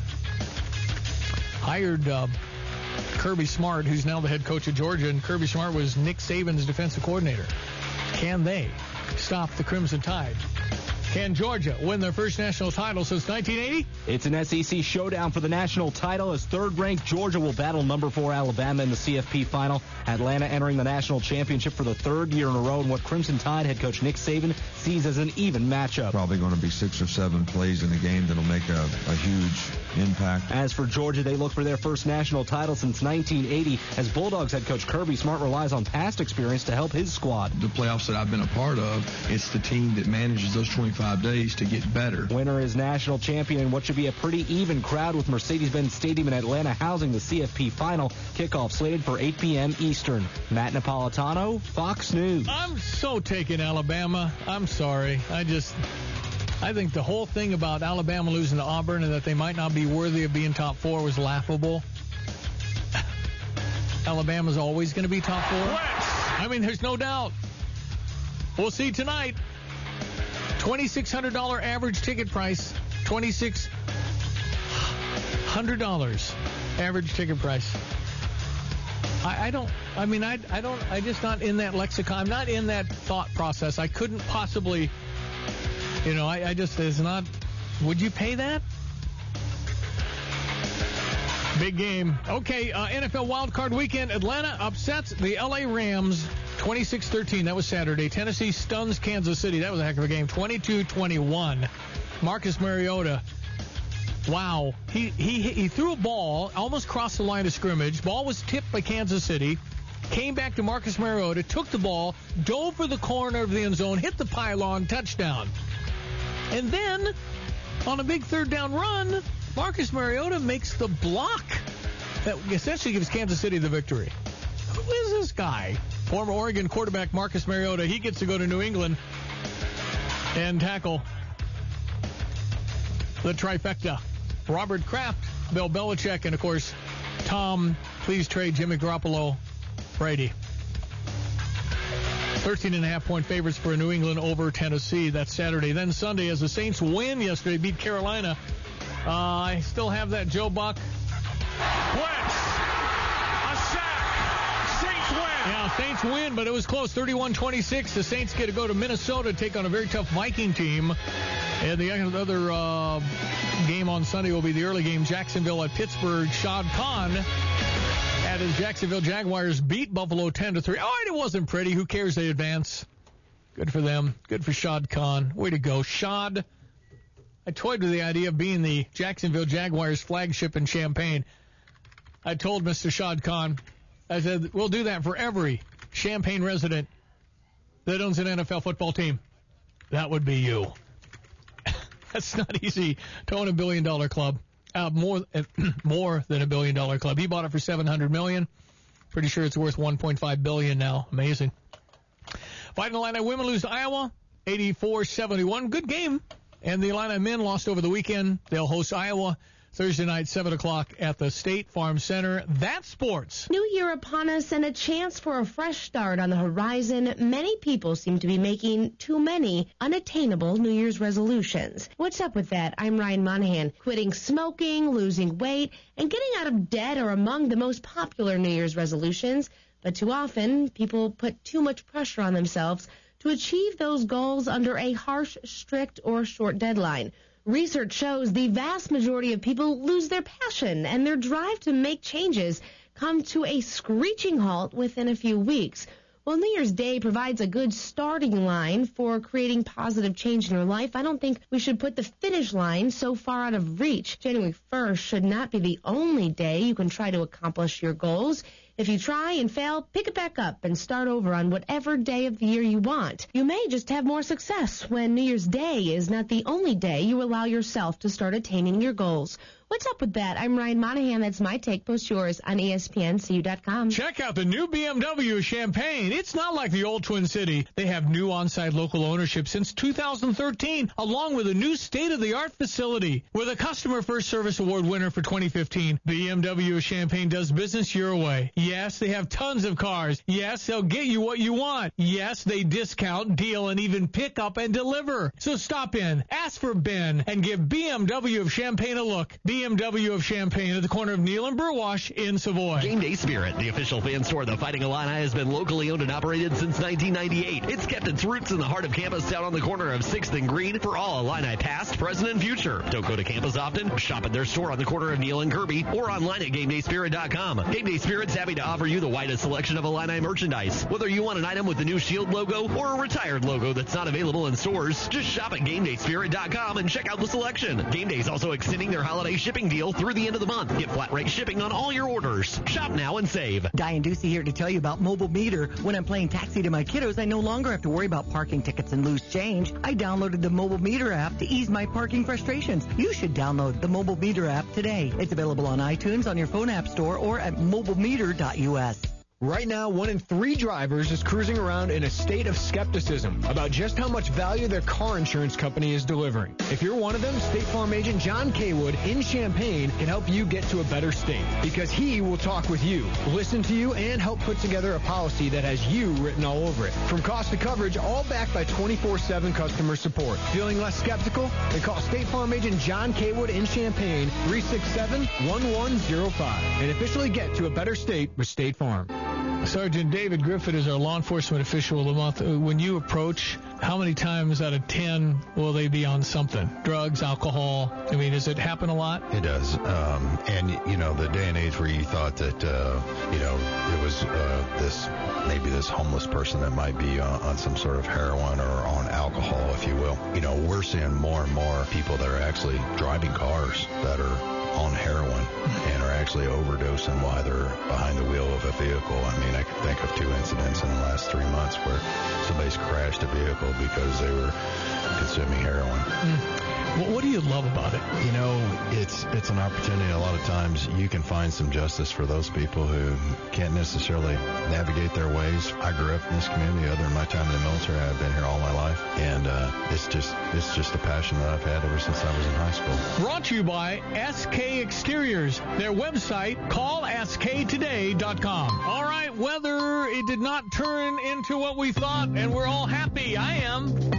hired uh, Kirby Smart, who's now the head coach of Georgia, and Kirby Smart was Nick Saban's defensive coordinator. Can they stop the Crimson Tide? Can Georgia win their first national title since nineteen eighty? It's an S E C showdown for the national title as third-ranked Georgia will battle number four Alabama in the C F P final. Atlanta entering the national championship for the third year in a row in what Crimson Tide head coach Nick Saban sees as an even matchup. Probably going to be six or seven plays in the game that'll make a, a huge impact. As for Georgia, they look for their first national title since nineteen eighty as Bulldogs head coach Kirby Smart relies on past experience to help his squad. The playoffs that I've been a part of, it's the team that manages those twenty-five days to get better. Winner is national champion in what should be a pretty even crowd with Mercedes-Benz Stadium in Atlanta housing the C F P final. Kickoff slated for eight p.m. Eastern. Matt Napolitano, Fox News. I'm so taking Alabama. I'm sorry. I just... I think the whole thing about Alabama losing to Auburn and that they might not be worthy of being top four was laughable. Alabama's always going to be top four. I mean, there's no doubt. We'll see tonight. twenty-six hundred dollars average ticket price. twenty-six hundred dollars average ticket price. I, I don't, I mean, I, I don't, I just not in that lexicon. I'm not in that thought process. I couldn't possibly, you know, I, I just, it's not, would you pay that? Big game. Okay, uh, N F L wildcard weekend. Atlanta upsets the L A Rams twenty-six thirteen. That was Saturday. Tennessee stuns Kansas City. That was a heck of a game. twenty-two twenty-one. Marcus Mariota. Wow. He, he, he threw a ball, almost crossed the line of scrimmage. Ball was tipped by Kansas City. Came back to Marcus Mariota, took the ball, dove for the corner of the end zone, hit the pylon, touchdown. And then, on a big third down run, Marcus Mariota makes the block that essentially gives Kansas City the victory. Who is this guy? Former Oregon quarterback Marcus Mariota. He gets to go to New England and tackle the trifecta. Robert Kraft, Bill Belichick, and, of course, Tom, please trade Jimmy Garoppolo, Brady. thirteen and a half point favorites for New England over Tennessee. That's Saturday. Then Sunday, as the Saints win yesterday, beat Carolina. Uh, I still have that Joe Buck. Blitz. A sack. Saints win. Yeah, Saints win, but it was close. thirty-one twenty-six. The Saints get to go to Minnesota to take on a very tough Viking team. And the other uh, game on Sunday will be the early game, Jacksonville at Pittsburgh. Shad Khan at his Jacksonville Jaguars beat Buffalo ten to three. Oh, it wasn't pretty. Who cares? They advance. Good for them. Good for Shad Khan. Way to go, Shad. I toyed with the idea of being the Jacksonville Jaguars flagship in Champaign. I told Mister Shad Khan, I said, we'll do that for every Champaign resident that owns an N F L football team. That would be you. That's not easy to own a billion-dollar club. Uh, more uh, more than a billion-dollar club. He bought it for seven hundred million dollars. Pretty sure it's worth one point five billion dollars now. Amazing. Fighting Illini women lose to Iowa, eighty-four seventy-one. Good game. And the Illini men lost over the weekend. They'll host Iowa Thursday night, seven o'clock at the State Farm Center. That's sports. New year upon us and a chance for a fresh start on the horizon. Many people seem to be making too many unattainable New Year's resolutions. What's up with that? I'm Ryan Monahan. Quitting smoking, losing weight, and getting out of debt are among the most popular New Year's resolutions. But too often, people put too much pressure on themselves to achieve those goals under a harsh, strict, or short deadline. Research shows the vast majority of people lose their passion, and their drive to make changes come to a screeching halt within a few weeks. While New Year's Day provides a good starting line for creating positive change in your life, I don't think we should put the finish line so far out of reach. January first should not be the only day you can try to accomplish your goals. If you try and fail, pick it back up and start over on whatever day of the year you want. You may just have more success when New Year's Day is not the only day you allow yourself to start attaining your goals. What's up with that? I'm Ryan Monahan. That's my take. Post yours on E S P N C U dot com. Check out the new B M W Champaign. It's not like the old Twin City. They have new on-site local ownership since two thousand thirteen, along with a new state-of-the-art facility. With a Customer First Service Award winner for twenty fifteen, B M W Champaign does business your way. Yes, they have tons of cars. Yes, they'll get you what you want. Yes, they discount, deal, and even pick up and deliver. So stop in, ask for Ben, and give B M W of Champaign a look. B M W of Champaign at the corner of Neal and Burwash in Savoy. Game Day Spirit, the official fan store of the Fighting Illini, has been locally owned and operated since nineteen ninety-eight. It's kept its roots in the heart of campus down on the corner of sixth and Green for all Illini past, present, and future. Don't go to campus often? Shop at their store on the corner of Neal and Kirby or online at game day spirit dot com. Game Day Spirit's happy to offer you the widest selection of Illini merchandise. Whether you want an item with the new Shield logo or a retired logo that's not available in stores, just shop at game day spirit dot com and check out the selection. Game Day is also extending their holiday shipping deal through the end of the month. Get flat rate shipping on all your orders. Shop now and save. Diane Ducey here to tell you about Mobile Meter. When I'm playing taxi to my kiddos, I no longer have to worry about parking tickets and loose change. I downloaded the Mobile Meter app to ease my parking frustrations. You should download the Mobile Meter app today. It's available on iTunes, on your phone app store, or at mobile meter dot U S. Right now, one in three drivers is cruising around in a state of skepticism about just how much value their car insurance company is delivering. If you're one of them, State Farm agent John Kaywood in Champaign can help you get to a better state because he will talk with you, listen to you, and help put together a policy that has you written all over it. From cost to coverage, all backed by twenty-four seven customer support. Feeling less skeptical? Then call State Farm agent John Kaywood in Champaign, three six seven, one one zero five, and officially get to a better state with State Farm. Sergeant David Griffith is our law enforcement official of the month. When you approach, how many times out of ten will they be on something? Drugs, alcohol? I mean, does it happen a lot? It does. Um, and, you know, the day and age where you thought that, uh, you know, it was uh, this, maybe this homeless person that might be on, on some sort of heroin or on alcohol, if you will. You know, we're seeing more and more people that are actually driving cars that are on heroin and are actually overdosing while they're behind the wheel of a vehicle. I mean, I can think of two incidents in the last three months where somebody's crashed a vehicle because they were consuming heroin. Mm. Well, what do you love about it? You know, it's it's an opportunity. A lot of times you can find some justice for those people who can't necessarily navigate their ways. I grew up in this community. Other than my time in the military, I've been here all my life, and uh, it's just it's just a passion that I've had ever since I was in high school. Brought to you by S K Exteriors. Their website, call S K today dot com. All right, weather, it did not turn into what we thought, and we're all happy. I am.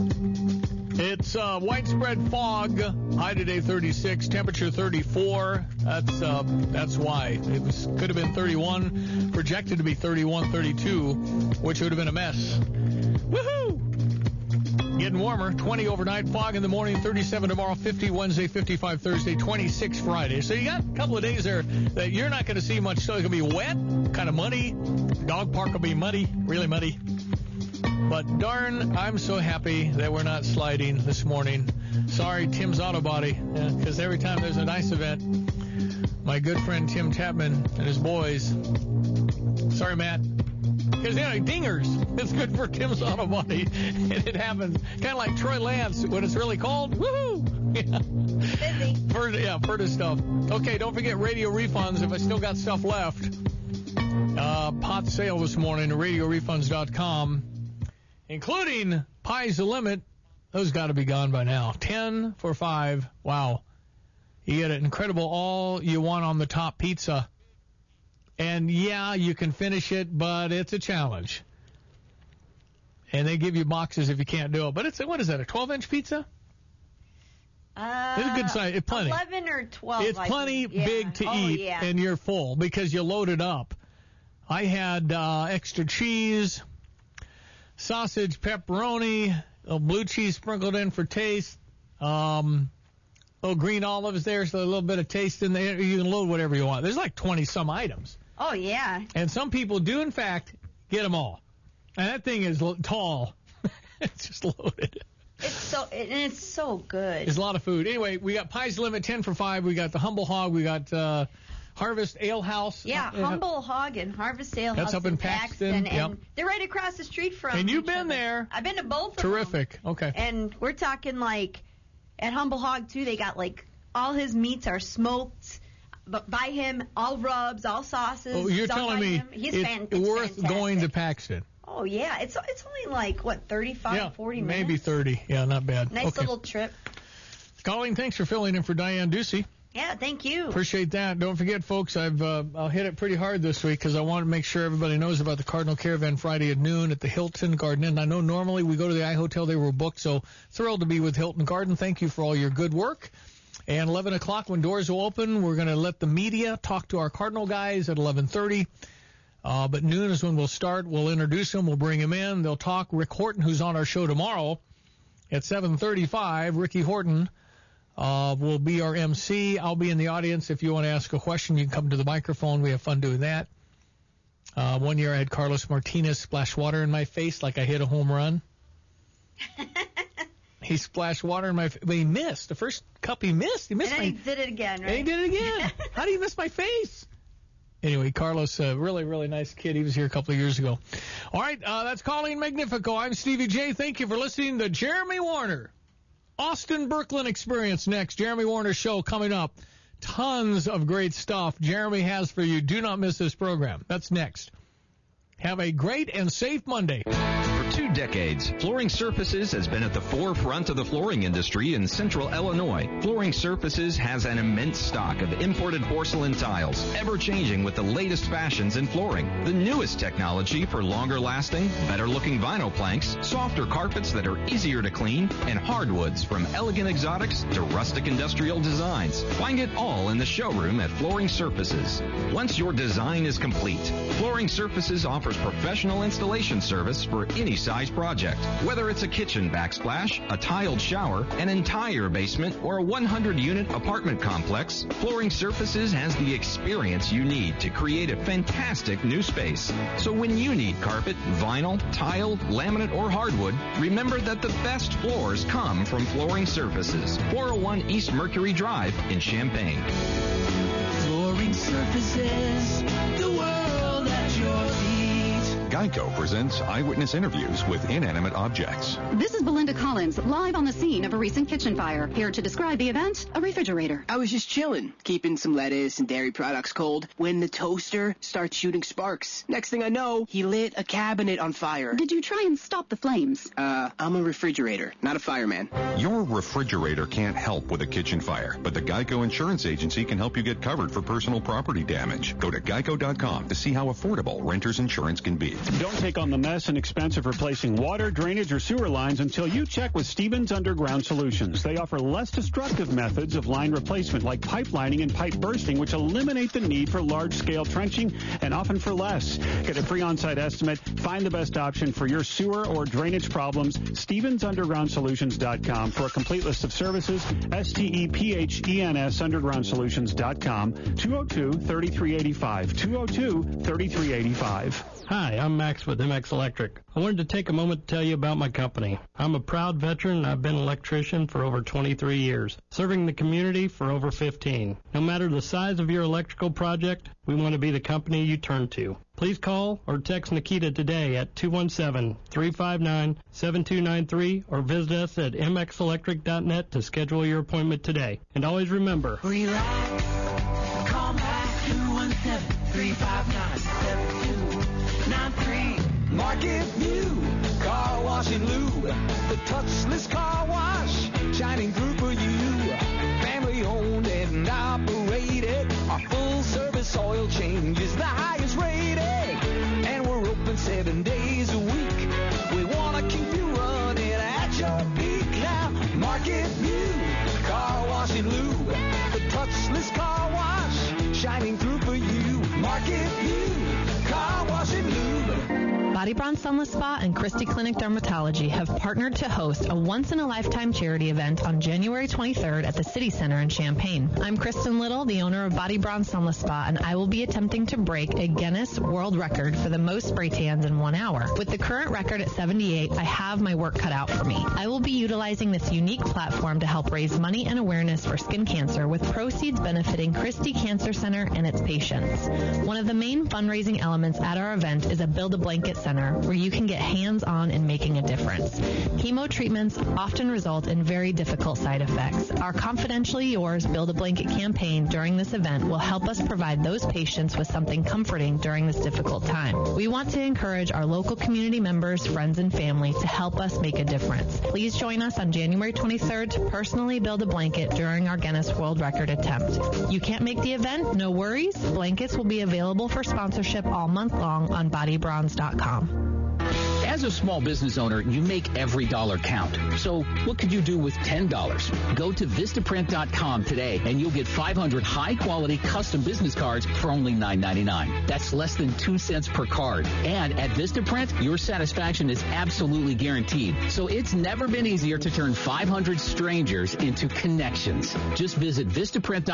It's uh, widespread fog. High today thirty-six, temperature thirty-four. That's uh, that's why it was could have been thirty-one, projected to be thirty-one, thirty-two, which would have been a mess. Woohoo! Getting warmer. twenty overnight, fog in the morning, thirty-seven tomorrow, fifty Wednesday, fifty-five Thursday, twenty-six Friday. So you got a couple of days there that you're not going to see much. So it's going to be wet, kind of muddy. Dog park will be muddy, really muddy. But darn, I'm so happy that we're not sliding this morning. Sorry, Tim's Auto Body, because yeah, every time there's a nice event, my good friend Tim Chapman and his boys, sorry, Matt, because, you know, dingers, it's good for Tim's Auto Body, and it happens. Kind of like Troy Lance, when it's really cold, woohoo! Yeah. Busy. For, yeah, for the stuff. Okay, don't forget radio refunds if I still got stuff left. Uh, pot sale this morning at radio refunds dot com. Including Pie's the Limit. Those got to be gone by now. Ten for five. Wow. You get an incredible all you want on the top pizza. And, yeah, you can finish it, but it's a challenge. And they give you boxes if you can't do it. But it's, what is that, a twelve-inch pizza? Uh, it's a good size. It's plenty. eleven or twelve. It's plenty yeah. big to oh, eat, yeah. and you're full because you load it up. I had uh, extra cheese, sausage, pepperoni, a blue cheese sprinkled in for taste, um, little green olives there, so a little bit of taste in there. You can load whatever you want. There's like twenty-some items. Oh, yeah. And some people do, in fact, get them all. And that thing is lo- tall. It's just loaded. It's so and it's so good. There's a lot of food. Anyway, we got Pies Limit ten for five. We got the Humble Hog. We got uh, Harvest Ale House. Yeah, uh, Humble Hog and Harvest Ale That's House up in Paxton, and yep. they're right across the street from. And you've each been other. there. I've been to both. Terrific. Of them. Okay. And we're talking like at Humble Hog too. They got like all his meats are smoked. But by him, all rubs, all sauces. Oh, you're it's all telling by me him. He's it's fan- it's worth fantastic. going to Paxton. Oh yeah, it's it's only like what thirty-five, Yeah, forty minutes. maybe thirty. Yeah, not bad. Nice okay. little trip. Colleen, thanks for filling in for Diane Ducey. Yeah, thank you. Appreciate that. Don't forget, folks, I've uh, I'll hit it pretty hard this week because I want to make sure everybody knows about the Cardinal Caravan Friday at noon at the Hilton Garden Inn. I know normally we go to the I Hotel, they were booked, so thrilled to be with Hilton Garden. Thank you for all your good work. And eleven o'clock when doors will open, we're going to let the media talk to our Cardinal guys at eleven thirty. Uh, but noon is when we'll start. We'll introduce them. We'll bring them in. They'll talk. Rick Horton, who's on our show tomorrow at seven thirty-five, Ricky Horton uh, will be our M C. I'll be in the audience. If you want to ask a question, you can come to the microphone. We have fun doing that. Uh, one year I had Carlos Martinez splash water in my face like I hit a home run. He splashed water in my face. But he missed. The first cup he missed. He missed and my... then he did it again, right? And he did it again. How do you miss my face? Anyway, Carlos, a uh, really, really nice kid. He was here a couple of years ago. All right, uh, that's Colleen Magnifico. I'm Stevie J. Thank you for listening to Jeremy Warner. Austin Brooklyn Experience next. Jeremy Warner Show coming up. Tons of great stuff Jeremy has for you. Do not miss this program. That's next. Have a great and safe Monday. For two decades, Flooring Surfaces has been at the forefront of the flooring industry in central Illinois. Flooring Surfaces has an immense stock of imported porcelain tiles, ever-changing with the latest fashions in flooring. The newest technology for longer-lasting, better-looking vinyl planks, softer carpets that are easier to clean, and hardwoods from elegant exotics to rustic industrial designs. Find it all in the showroom at Flooring Surfaces. Once your design is complete, Flooring Surfaces offers professional installation service for any size project. Whether it's a kitchen backsplash, a tiled shower, an entire basement, or a one hundred unit apartment complex, Flooring Surfaces has the experience you need to create a fantastic new space. So when you need carpet, vinyl, tile, laminate, or hardwood, remember that the best floors come from Flooring Surfaces. four oh one East Mercury Drive in Champaign. Flooring Surfaces, the world at your feet. Geico presents eyewitness interviews with inanimate objects. This is Belinda Collins, live on the scene of a recent kitchen fire. Here to describe the event, a refrigerator. I was just chilling, keeping some lettuce and dairy products cold, when the toaster starts shooting sparks. Next thing I know, he lit a cabinet on fire. Did you try and stop the flames? Uh, I'm a refrigerator, not a fireman. Your refrigerator can't help with a kitchen fire, but the Geico Insurance Agency can help you get covered for personal property damage. Go to geico dot com to see how affordable renter's insurance can be. Don't take on the mess and expense of replacing water, drainage, or sewer lines until you check with Stevens Underground Solutions. They offer less destructive methods of line replacement like pipelining and pipe bursting, which eliminate the need for large-scale trenching and often for less. Get a free on-site estimate. Find the best option for your sewer or drainage problems. Stevens Underground Solutions dot com. For a complete list of services, S T E P H E N S Underground Solutions dot com. two oh two, thirty-three eighty-five. two oh two, thirty-three eighty-five. Hi, I'm Max with M X Electric. I wanted to take a moment to tell you about my company. I'm a proud veteran and I've been an electrician for over twenty-three years, serving the community for over fifteen. No matter the size of your electrical project, we want to be the company you turn to. Please call or text Nikita today at two one seven, three five nine, seven two nine three or visit us at m x electric dot net to schedule your appointment today. And always remember, relax, call back two one seven, three five nine, seven two nine three. Market View Car Wash and Lube, the touchless car wash shining through for you. Family owned and operated, our full service oil change is the highest rated, and we're open seven days a week. We want to keep you running at your peak. Now Market View Car Wash and Lube, the touchless car wash shining through for you. Market View Car Wash and Lube. Body Bronze Sunless Spa and Christie Clinic Dermatology have partnered to host a once-in-a-lifetime charity event on January twenty-third at the City Center in Champaign. I'm Kristen Little, the owner of Body Bronze Sunless Spa, and I will be attempting to break a Guinness World Record for the most spray tans in one hour. With the current record at seventy-eight, I have my work cut out for me. I will be utilizing this unique platform to help raise money and awareness for skin cancer, with proceeds benefiting Christie Cancer Center and its patients. One of the main fundraising elements at our event is a Build-A-Blanket Center, where you can get hands-on in making a difference. Chemo treatments often result in very difficult side effects. Our Confidentially Yours Build-A-Blanket campaign during this event will help us provide those patients with something comforting during this difficult time. We want to encourage our local community members, friends, and family to help us make a difference. Please join us on January twenty-third to personally build a blanket during our Guinness World Record attempt. You can't make the event? No worries. Blankets will be available for sponsorship all month long on body bronze dot com. As a small business owner, you make every dollar count. So what could you do with ten dollars? Go to Vistaprint dot com today and you'll get five hundred high-quality custom business cards for only nine ninety-nine. That's less than two cents per card. And at Vistaprint, your satisfaction is absolutely guaranteed. So it's never been easier to turn five hundred strangers into connections. Just visit Vistaprint dot com